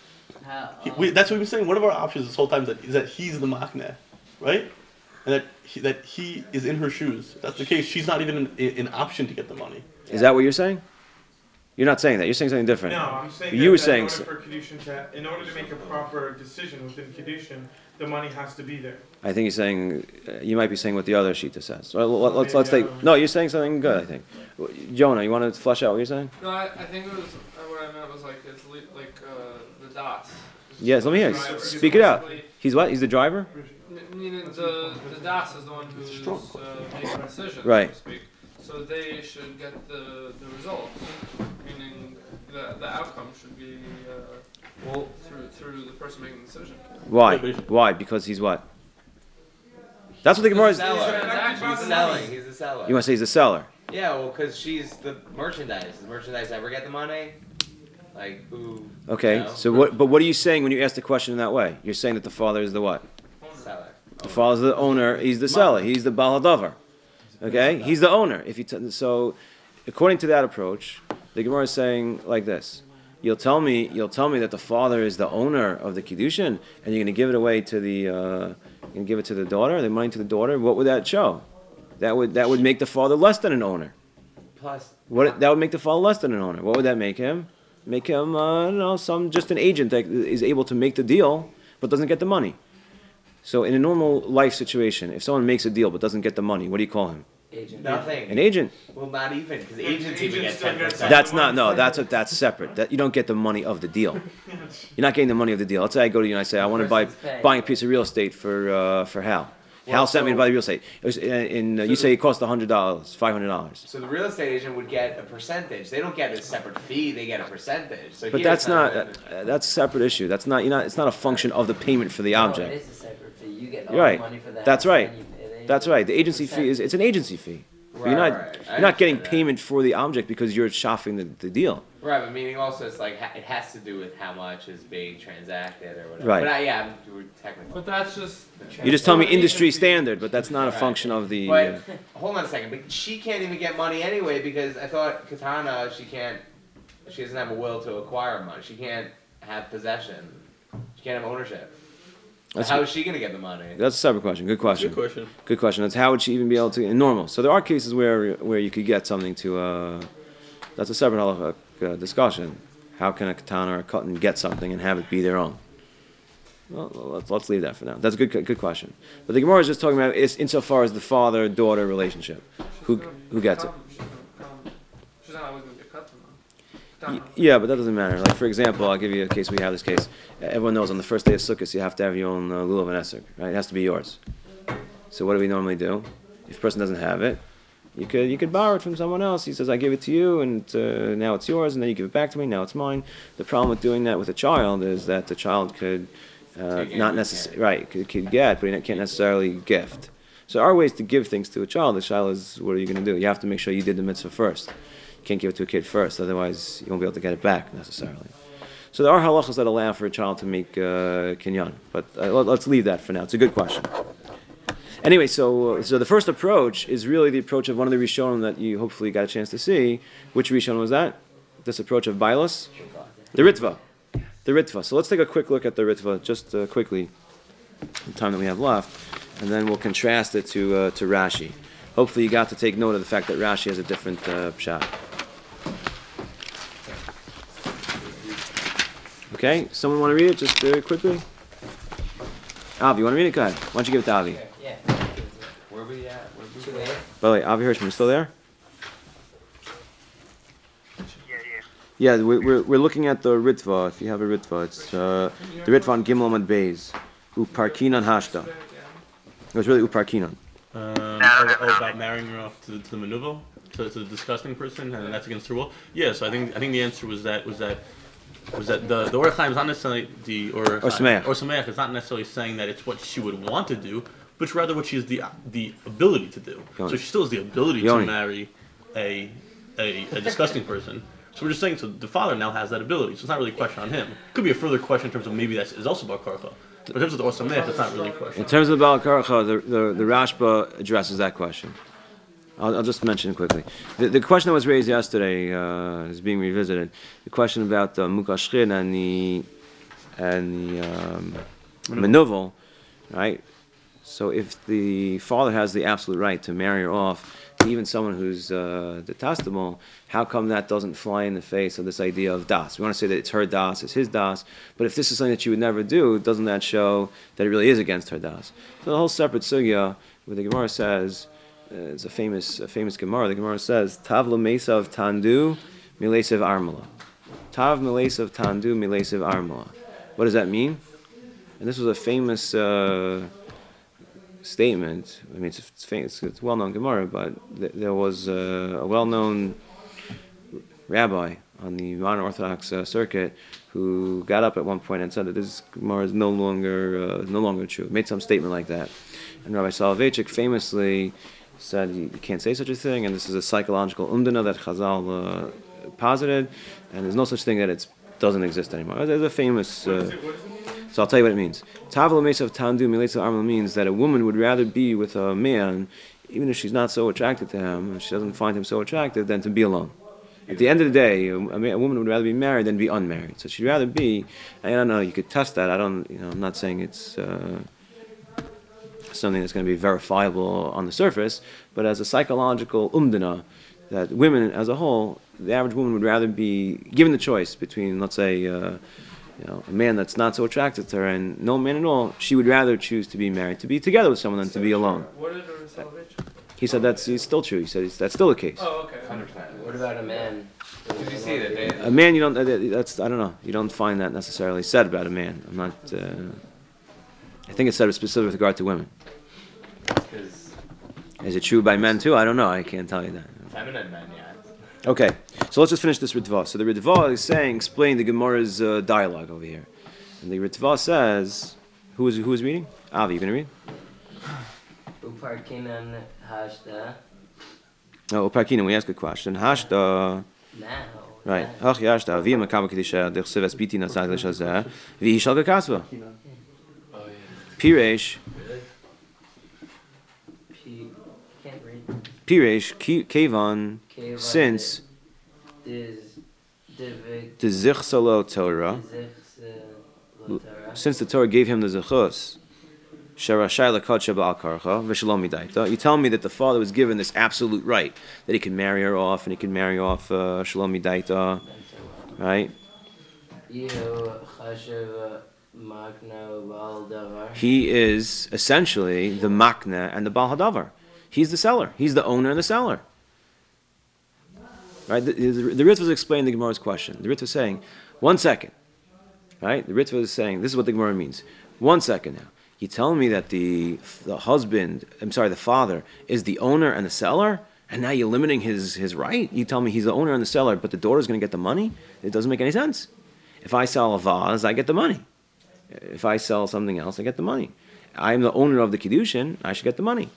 That's what we've been saying. One of our options this whole time is that he's the makneh, right? And that he is in her shoes. If that's the case. She's not even an option to get the money. Is that what you're saying? You're not saying that. You're saying something different. No, I'm saying you were that saying in order to make a proper decision within kedushin, the money has to be there. I think you're saying you might be saying what the other shita says. Well, let's take. No, you're saying something good. I think. Jonah, you want to flesh out what you're saying? No, I think it was what I meant was like it's like the das. Yes, let me hear. Speak it out. He's what? He's the driver. Meaning the das is the one who's making the decision, Right. so to speak. So they should get the results, meaning the outcome should be through the person making the decision. Why? Why? Because he's what? That's what the Gemara is. He's selling. He's the seller. You want to say he's the seller? Yeah, well, because she's the merchandise. Does the merchandise ever get the money? Like who? Okay. You know? So what? But what are you saying when you ask the question in that way? You're saying that the father is the what? Seller. The father's the owner. He's the seller. He's the baladavar. Okay. He's the owner. So, according to that approach, the Gemara is saying like this: You'll tell me that the father is the owner of the kiddushin, and you're going to give it away to the the daughter, the money to the daughter. What would that show? That would make the father less than an owner. Plus, That would make the father less than an owner. What would that make him? Make him, I don't know, just an agent that is able to make the deal but doesn't get the money. So in a normal life situation, if someone makes a deal but doesn't get the money, what do you call him? Agent. nothing. An agent. Well, not even because agents even get 10%. That's separate. That you don't get the money of the deal. You're not getting the money of the deal. Let's say I go to you and I say I want to buying a piece of real estate for Hal. Hal sent me to so- buy the real estate. It was, you say it cost $100, $500. So the real estate agent would get a percentage. They don't get a separate fee. They get a percentage. So But he that's doesn't not, have that's a separate issue. That's not, it's not a function of the payment for the No, object. it is a separate fee. You get all You're right. the money for the That's house, right. and then you- That's right. The agency fee is, it's an agency fee. Right, You're not, right. I you're not getting understand that. payment for the object because you're shopping the deal. Right, but meaning also it's like it has to do with how much is being transacted or whatever. Right. But we're technical. But that's just. You just tell me Well, industry agency- standard, but that's not a Right. function of the. But hold on a second. But she can't even get money anyway because I thought Katana she doesn't have a will to acquire money. She can't have possession. She can't have ownership. So That's how a- is she gonna get the money? That's a separate question. Good question. Good question. Good question. That's how would she even be able to in normal? So there are cases where you could get something to. That's a separate halachic discussion. How can a katana or a katan get something and have it be their own? Well, let's leave that for now. That's a good question. But the Gemara is just talking about it's insofar as the father-daughter relationship. Who gets it? She's not always going to get cut them. Yeah, but that doesn't matter. Like for example, I'll give you a case. We have this case. Everyone knows on the first day of Sukkot you have to have your own lulav and esrog, right? It has to be yours. So what do we normally do? If a person doesn't have it, you could borrow it from someone else. He says, "I give it to you, and now it's yours," and then you give it back to me. Now it's mine. The problem with doing that with a child is that the child could not necessarily could get, but he can't necessarily gift. So there are ways to give things to a child. The child is, what are you going to do? You have to make sure you did the mitzvah first. You can't give it to a kid first, otherwise you won't be able to get it back necessarily. So there are halachas that allow for a child to make kinyan, but let's leave that for now. It's a good question. Anyway, so the first approach is really the approach of one of the Rishonim that you hopefully got a chance to see. Which Rishon was that? This approach of Bailos? The Ritva. The Ritva. So let's take a quick look at the Ritva, just quickly, the time that we have left, and then we'll contrast it to Rashi. Hopefully you got to take note of the fact that Rashi has a different pshat. Okay, someone want to read it just quickly? Avi, you want to read it? Go ahead. Why don't you give it to Avi? Yeah. Where we at? By the way, Avi Hirschman, you still there? Yeah, we're looking at the Ritva. If you have a Ritva, it's the Ritva on Gimel Amud Beis. Uparkinan Hashta. It was really Uparkinan. About marrying her off to the Menuvo, to the disgusting person, and that's against her will. Yeah, so I think the answer was that the Orach Chaim is not necessarily or Sameach is not necessarily saying that it's what she would want to do, but it's rather what she has the ability to do. So she still has the ability to marry a disgusting person. So we're just saying, so the father now has that ability. So it's not really a question on him. It could be a further question in terms of maybe that is also Bar Karcha. But in terms of the Or Sameach, it's not really a question. In terms of the Baal Karcha, the Rashba addresses that question. I'll just mention it quickly. The question that was raised yesterday is being revisited. The question about the Mukashchin and the Menuvel, right? So if the father has the absolute right to marry her off, even someone who's detestable, how come that doesn't fly in the face of this idea of das? We want to say that it's her das, it's his das, but if this is something that she would never do, doesn't that show that it really is against her das? So the whole separate sugya, where the Gemara says, it's a famous Gemara, the Gemara says, Tav l'mesav tandu milesev armala. Tav milesev tandu milesev armala. What does that mean? And this was a famous statement. I mean, it's famous, it's well-known Gemara, but there was a well-known rabbi on the modern Orthodox circuit who got up at one point and said that this Gemara is no longer true. Made some statement like that, and Rabbi Soloveitchik famously said you can't say such a thing, and this is a psychological umdana that Chazal posited, and there's no such thing that it doesn't exist anymore. There's a famous. So I'll tell you what it means. Tavla mesav tandu milesav armala means that a woman would rather be with a man, even if she's not so attracted to him, if she doesn't find him so attractive, than to be alone. At the end of the day, a woman would rather be married than be unmarried. So she'd rather be. I don't know. You could test that. I'm not saying it's something that's going to be verifiable on the surface, but as a psychological umdana, that women as a whole, the average woman would rather be given the choice between, let's say, a man that's not so attracted to her and no man at all, she would rather choose to be married, to be together with someone than to be alone. What did Rabbi Soloveitchik? He said that's still true. He said that's still the case. Oh, okay. 100%. What about a man? Did you see that? A man, you don't. That's I don't know. You don't find that necessarily said about a man. I'm not. I think it's said specifically with regard to women. Because Is it true by men too? I don't know. I can't tell you that. feminine men, yeah. Okay, so let's just finish this Ritva. So the Ritva is saying, explain the Gemara's dialogue over here. And the Ritva says, who is reading? Avi, you going to read? Uparkinan hashda. Oh, Uparkinan, we ask a question. Hashda. Now. Right. Ach yashda, Avi makama kedisha, dechsev espiti nasad l'shazeh, v'hi shalga kasva. Piresh. Can't read. Piresh, Kevan, since the Zich Salo Torah, since the Torah gave him the Zechus, Sharashai Lakotcha Ba'al Karcha, V'Shalom Midaita, you tell me that the father was given this absolute right, that he can marry her off, and he can marry off Shalom Midaita, right? He is essentially the Makna and the Baal Hadavar. He's the seller. He's the owner and the seller. Right? The Ritva is explaining the Gemara's question. The Ritva is saying, 1 second. Right? The Ritva is saying, this is what the Gemara means. 1 second now. You telling me that the father is the owner and the seller, and now you're limiting his right? You tell me he's the owner and the seller, but the daughter's going to get the money? It doesn't make any sense. If I sell a vase, I get the money. If I sell something else, I get the money. I am the owner of the Kiddushin, I should get the money.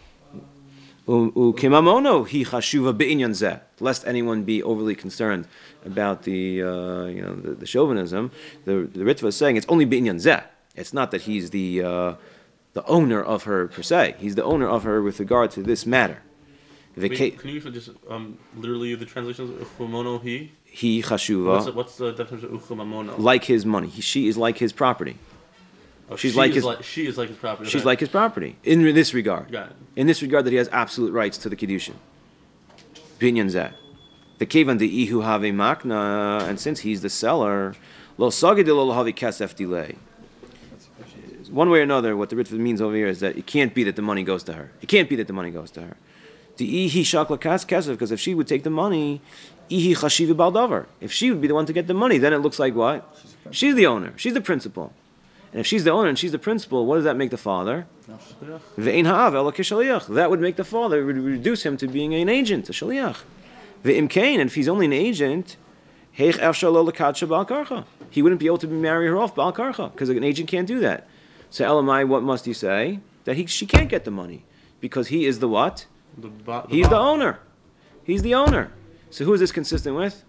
Lest anyone be overly concerned about the chauvinism, the Ritva is saying it's only b'inyan zeh. It's not that he's the owner of her per se. He's the owner of her with regard to this matter. Can you just literally the translations of uchumamono he? He chashuva. What's the definition of uchumamono? Like his money. She is like his property. Oh, she is like his property. She's like his property in this regard. Got it. In this regard, that he has absolute rights to the kiddushin. Binyan zeh. The kevan de ihu have makna, and since he's the seller, lo sagid lo havi kasef delay. One way or another, what the Ritva means over here is that it can't be that the money goes to her. It can't be that the money goes to her. The ihi shakla kasef, because if she would take the money, ihi chashivi baldavar. If she would be the one to get the money, then it looks like what? She's the owner. She's the principal. And if she's the owner and she's the principal, what does that make the father? Ve'ein ha'av ela k'shaliach. That would make the father, reduce him to being an agent, a shaliach. Ve'im kain, and if he's only an agent, heich efshar lo l'kadsha ba'al karcha. He wouldn't be able to marry her off ba'al karcha, because an agent can't do that. So Elamai, what must he say? That she can't get the money, because he is the what? He's the owner. He's the owner. So who is this consistent with?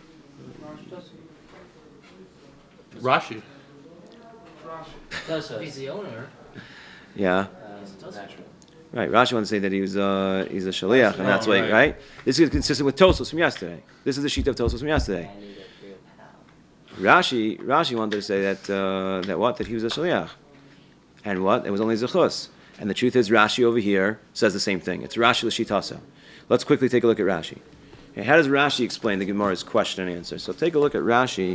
Rashi. If he's the owner. Yeah. Right. Rashi wants to say that he's a shaliach, and that's why, right? This is consistent with Tosos from yesterday. This is the sheet of Tosos from yesterday. Rashi wanted to say that he was a shaliach, and what? It was only zechus. And the truth is, Rashi over here says the same thing. It's Rashi l'shitasa. Let's quickly take a look at Rashi. Okay, how does Rashi explain the Gemara's question and answer? So take a look at Rashi.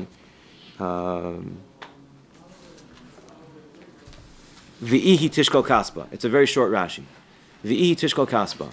V'ihi tishkol kaspa. It's a very short Rashi. V'ihi tishkol kaspa.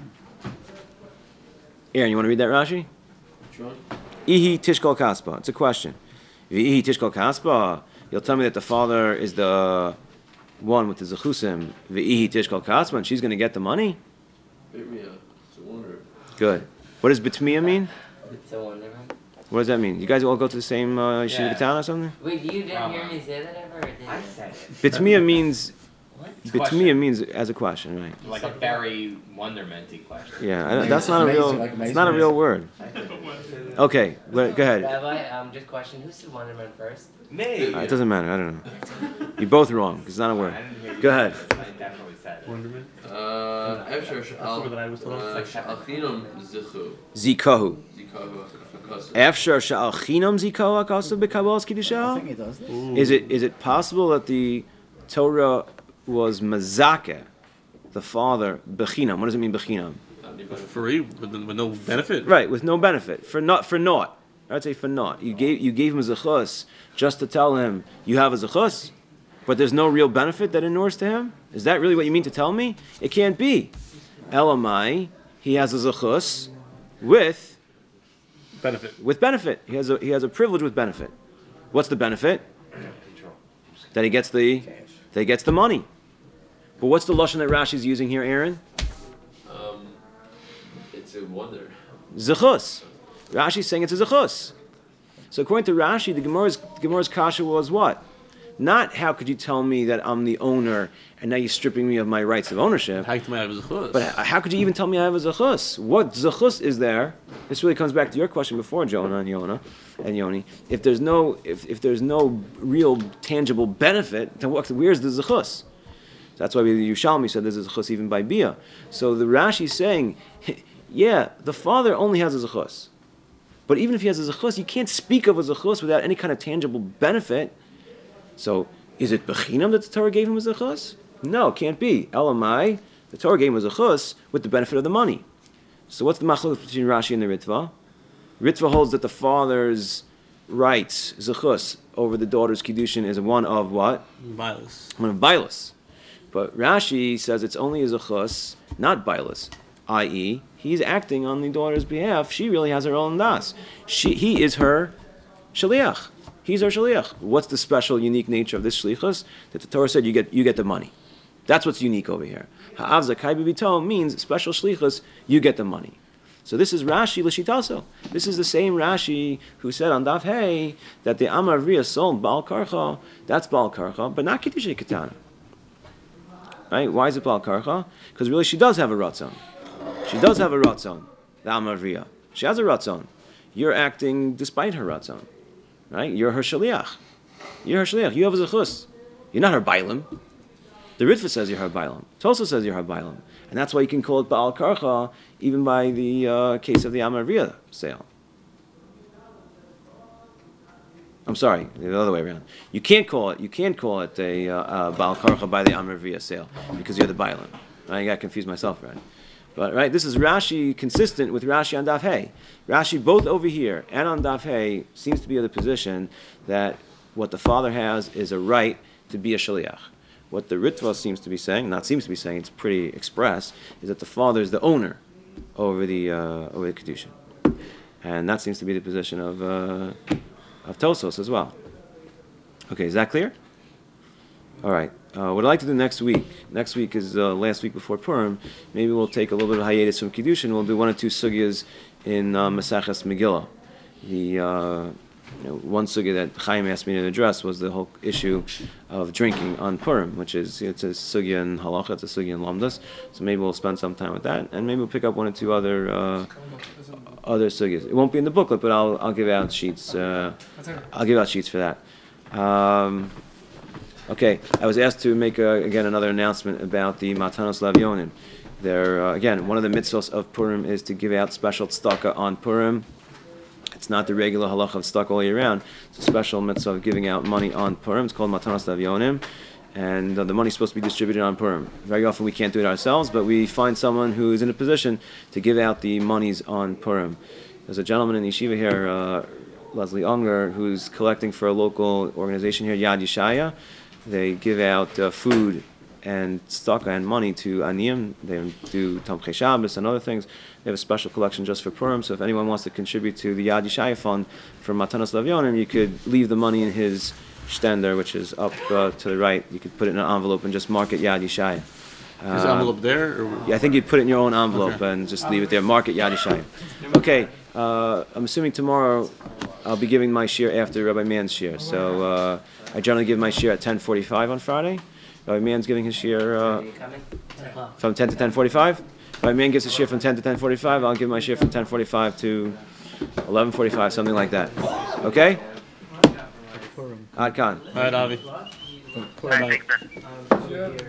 Aaron, you want to read that Rashi? Sure. Ihi tishkol kaspa. It's a question. V'ihi tishkol kaspa. You'll tell me that the father is the one with the zechusim. V'ihi tishkol kaspa, and she's going to get the money? It's a wonder. Good. What does bitmiya mean? It's a wonder. What does that mean? You guys all go to the same yeshiva town or something? Wait, you didn't hear me say that ever? Or did I said it. Bitmiya means... What? Bitmiya means as a question, right? Like a very wondermenty question. Yeah, that's not a real... It's not a real word. Okay, go ahead. Rabbi, just question, who said wonderment first? Me. It doesn't matter, I don't know. You're both wrong, because it's not a word. Go ahead. I definitely said it. Wonderment. Zikahu. Afshar sha'al chinam zikahu akasav b'kabbalas kiddusha? I think he does this. Is it possible that the Torah was mazakeh, the father, bechinam? What does it mean bechinam? Free with no benefit. Right, with no benefit, for naught. I'd say for naught. You gave him a zechus just to tell him you have a zechus, but there's no real benefit that inures to him. Is that really what you mean to tell me? It can't be. Elamai, he has a zechus with benefit. With benefit, he has a privilege with benefit. What's the benefit? That he gets the money. But what's the lashon that Rashi's using here, Aaron? It's a wonder. Zechus. Rashi's saying it's a zechus. So according to Rashi, the Gemara's kasha was what? Not how could you tell me that I'm the owner and now you're stripping me of my rights of ownership. But how could you even tell me I have a zechus? What zechus is there? This really comes back to your question before, Jonah and Yoni. If there's no real tangible benefit, then where's the zechus? That's why the Yerushalmi said there's a zechus even by Bia. So the Rashi is saying, yeah, the father only has a zechus. But even if he has a zechus, you can't speak of a zechus without any kind of tangible benefit. So, is it bechinam that the Torah gave him a zechus? No, it can't be. Elamai, the Torah gave him a zechus with the benefit of the money. So what's the machlokes between Rashi and the Ritva? Ritva holds that the father's rights, zechus, over the daughter's kiddushin is one of what? Bailus. One of bailus. But Rashi says it's only a zechus, not bailus, i.e., he's acting on the daughter's behalf. She really has her own das. He is her shaliach. He's our shaliach. What's the special, unique nature of this shlichus? That the Torah said you get the money. That's what's unique over here. Ha'av zakai b'bito means special shlichus, you get the money. So this is Rashi l'shitaso. This is the same Rashi who said on Daf Hey that the Amar Avriya sold Baal Karcha, that's Baal Karcha, but not Kiddushay Ketana. Right? Why is it Baal Karcha? Because really she does have a ratzon. She does have a ratzon, the Amar Avriya. She has a ratzon. You're acting despite her ratzon. Right? You're her shaliach. You're her shaliach. You have a zechus. You're not her bailam. The Ritva says you're her bailam. Tosa says you're her bailam. And that's why you can call it Baal Karcha even by the case of the Amar Avriya sale. I'm sorry, the other way around. You can't call it a Baal Karcha by the Amar Avriya sale because you're the bailam. I got confused myself, right? But right, this is Rashi consistent with Rashi on Daf Hey. Rashi both over here and on Daf Hey seems to be of the position that what the father has is a right to be a shaliach. What the Ritva seems to be saying, it's pretty express, is that the father is the owner over the kedushin, and that seems to be the position of Tosos as well. Okay, is that clear? All right. What I'd like to do next week is last week before Purim. Maybe we'll take a little bit of hiatus from Kiddushin. We'll do one or two sugyas in Maseches Megillah. One sugya that Chaim asked me to address was the whole issue of drinking on Purim, which is it's a sugya in halacha, it's a sugya in lamdas. So maybe we'll spend some time with that, and maybe we'll pick up one or two other sugyas. It won't be in the booklet, but I'll give out sheets. I'll give out sheets for that. Okay, I was asked to make again another announcement about the Matanos Lavyonim. There again, one of the mitzvos of Purim is to give out special tzedakah on Purim. It's not the regular halacha of tzedakah all year round. It's a special mitzvah of giving out money on Purim. It's called Matanos Lavyonim, and the money is supposed to be distributed on Purim. Very often we can't do it ourselves, but we find someone who is in a position to give out the monies on Purim. There's a gentleman in yeshiva here, Leslie Unger, who's collecting for a local organization here, Yad Yeshaya. They give out food and tzedakah and money to aniyim. They do Tamchei Shabbos and other things. They have a special collection just for Purim. So if anyone wants to contribute to the Yad Yeshaya fund for Matanos Lavyonim, you could leave the money in his stender, which is up to the right. You could put it in an envelope and just mark it Yad Yeshaya. Is the envelope there? Or? Yeah, I think you'd put it in your own envelope and just leave it there. Mark it Yad Yeshaya. Okay, I'm assuming tomorrow I'll be giving my shir after Rabbi Mann's shir. So I generally give my shir at 10:45 on Friday. Rabbi Mann's giving his shir from 10 to 10:45. Rabbi Mann gives his shir from 10 to 10:45. I'll give my shir from 10:45 to 11:45, something like that. Okay? Ad Khan. All right, Avi.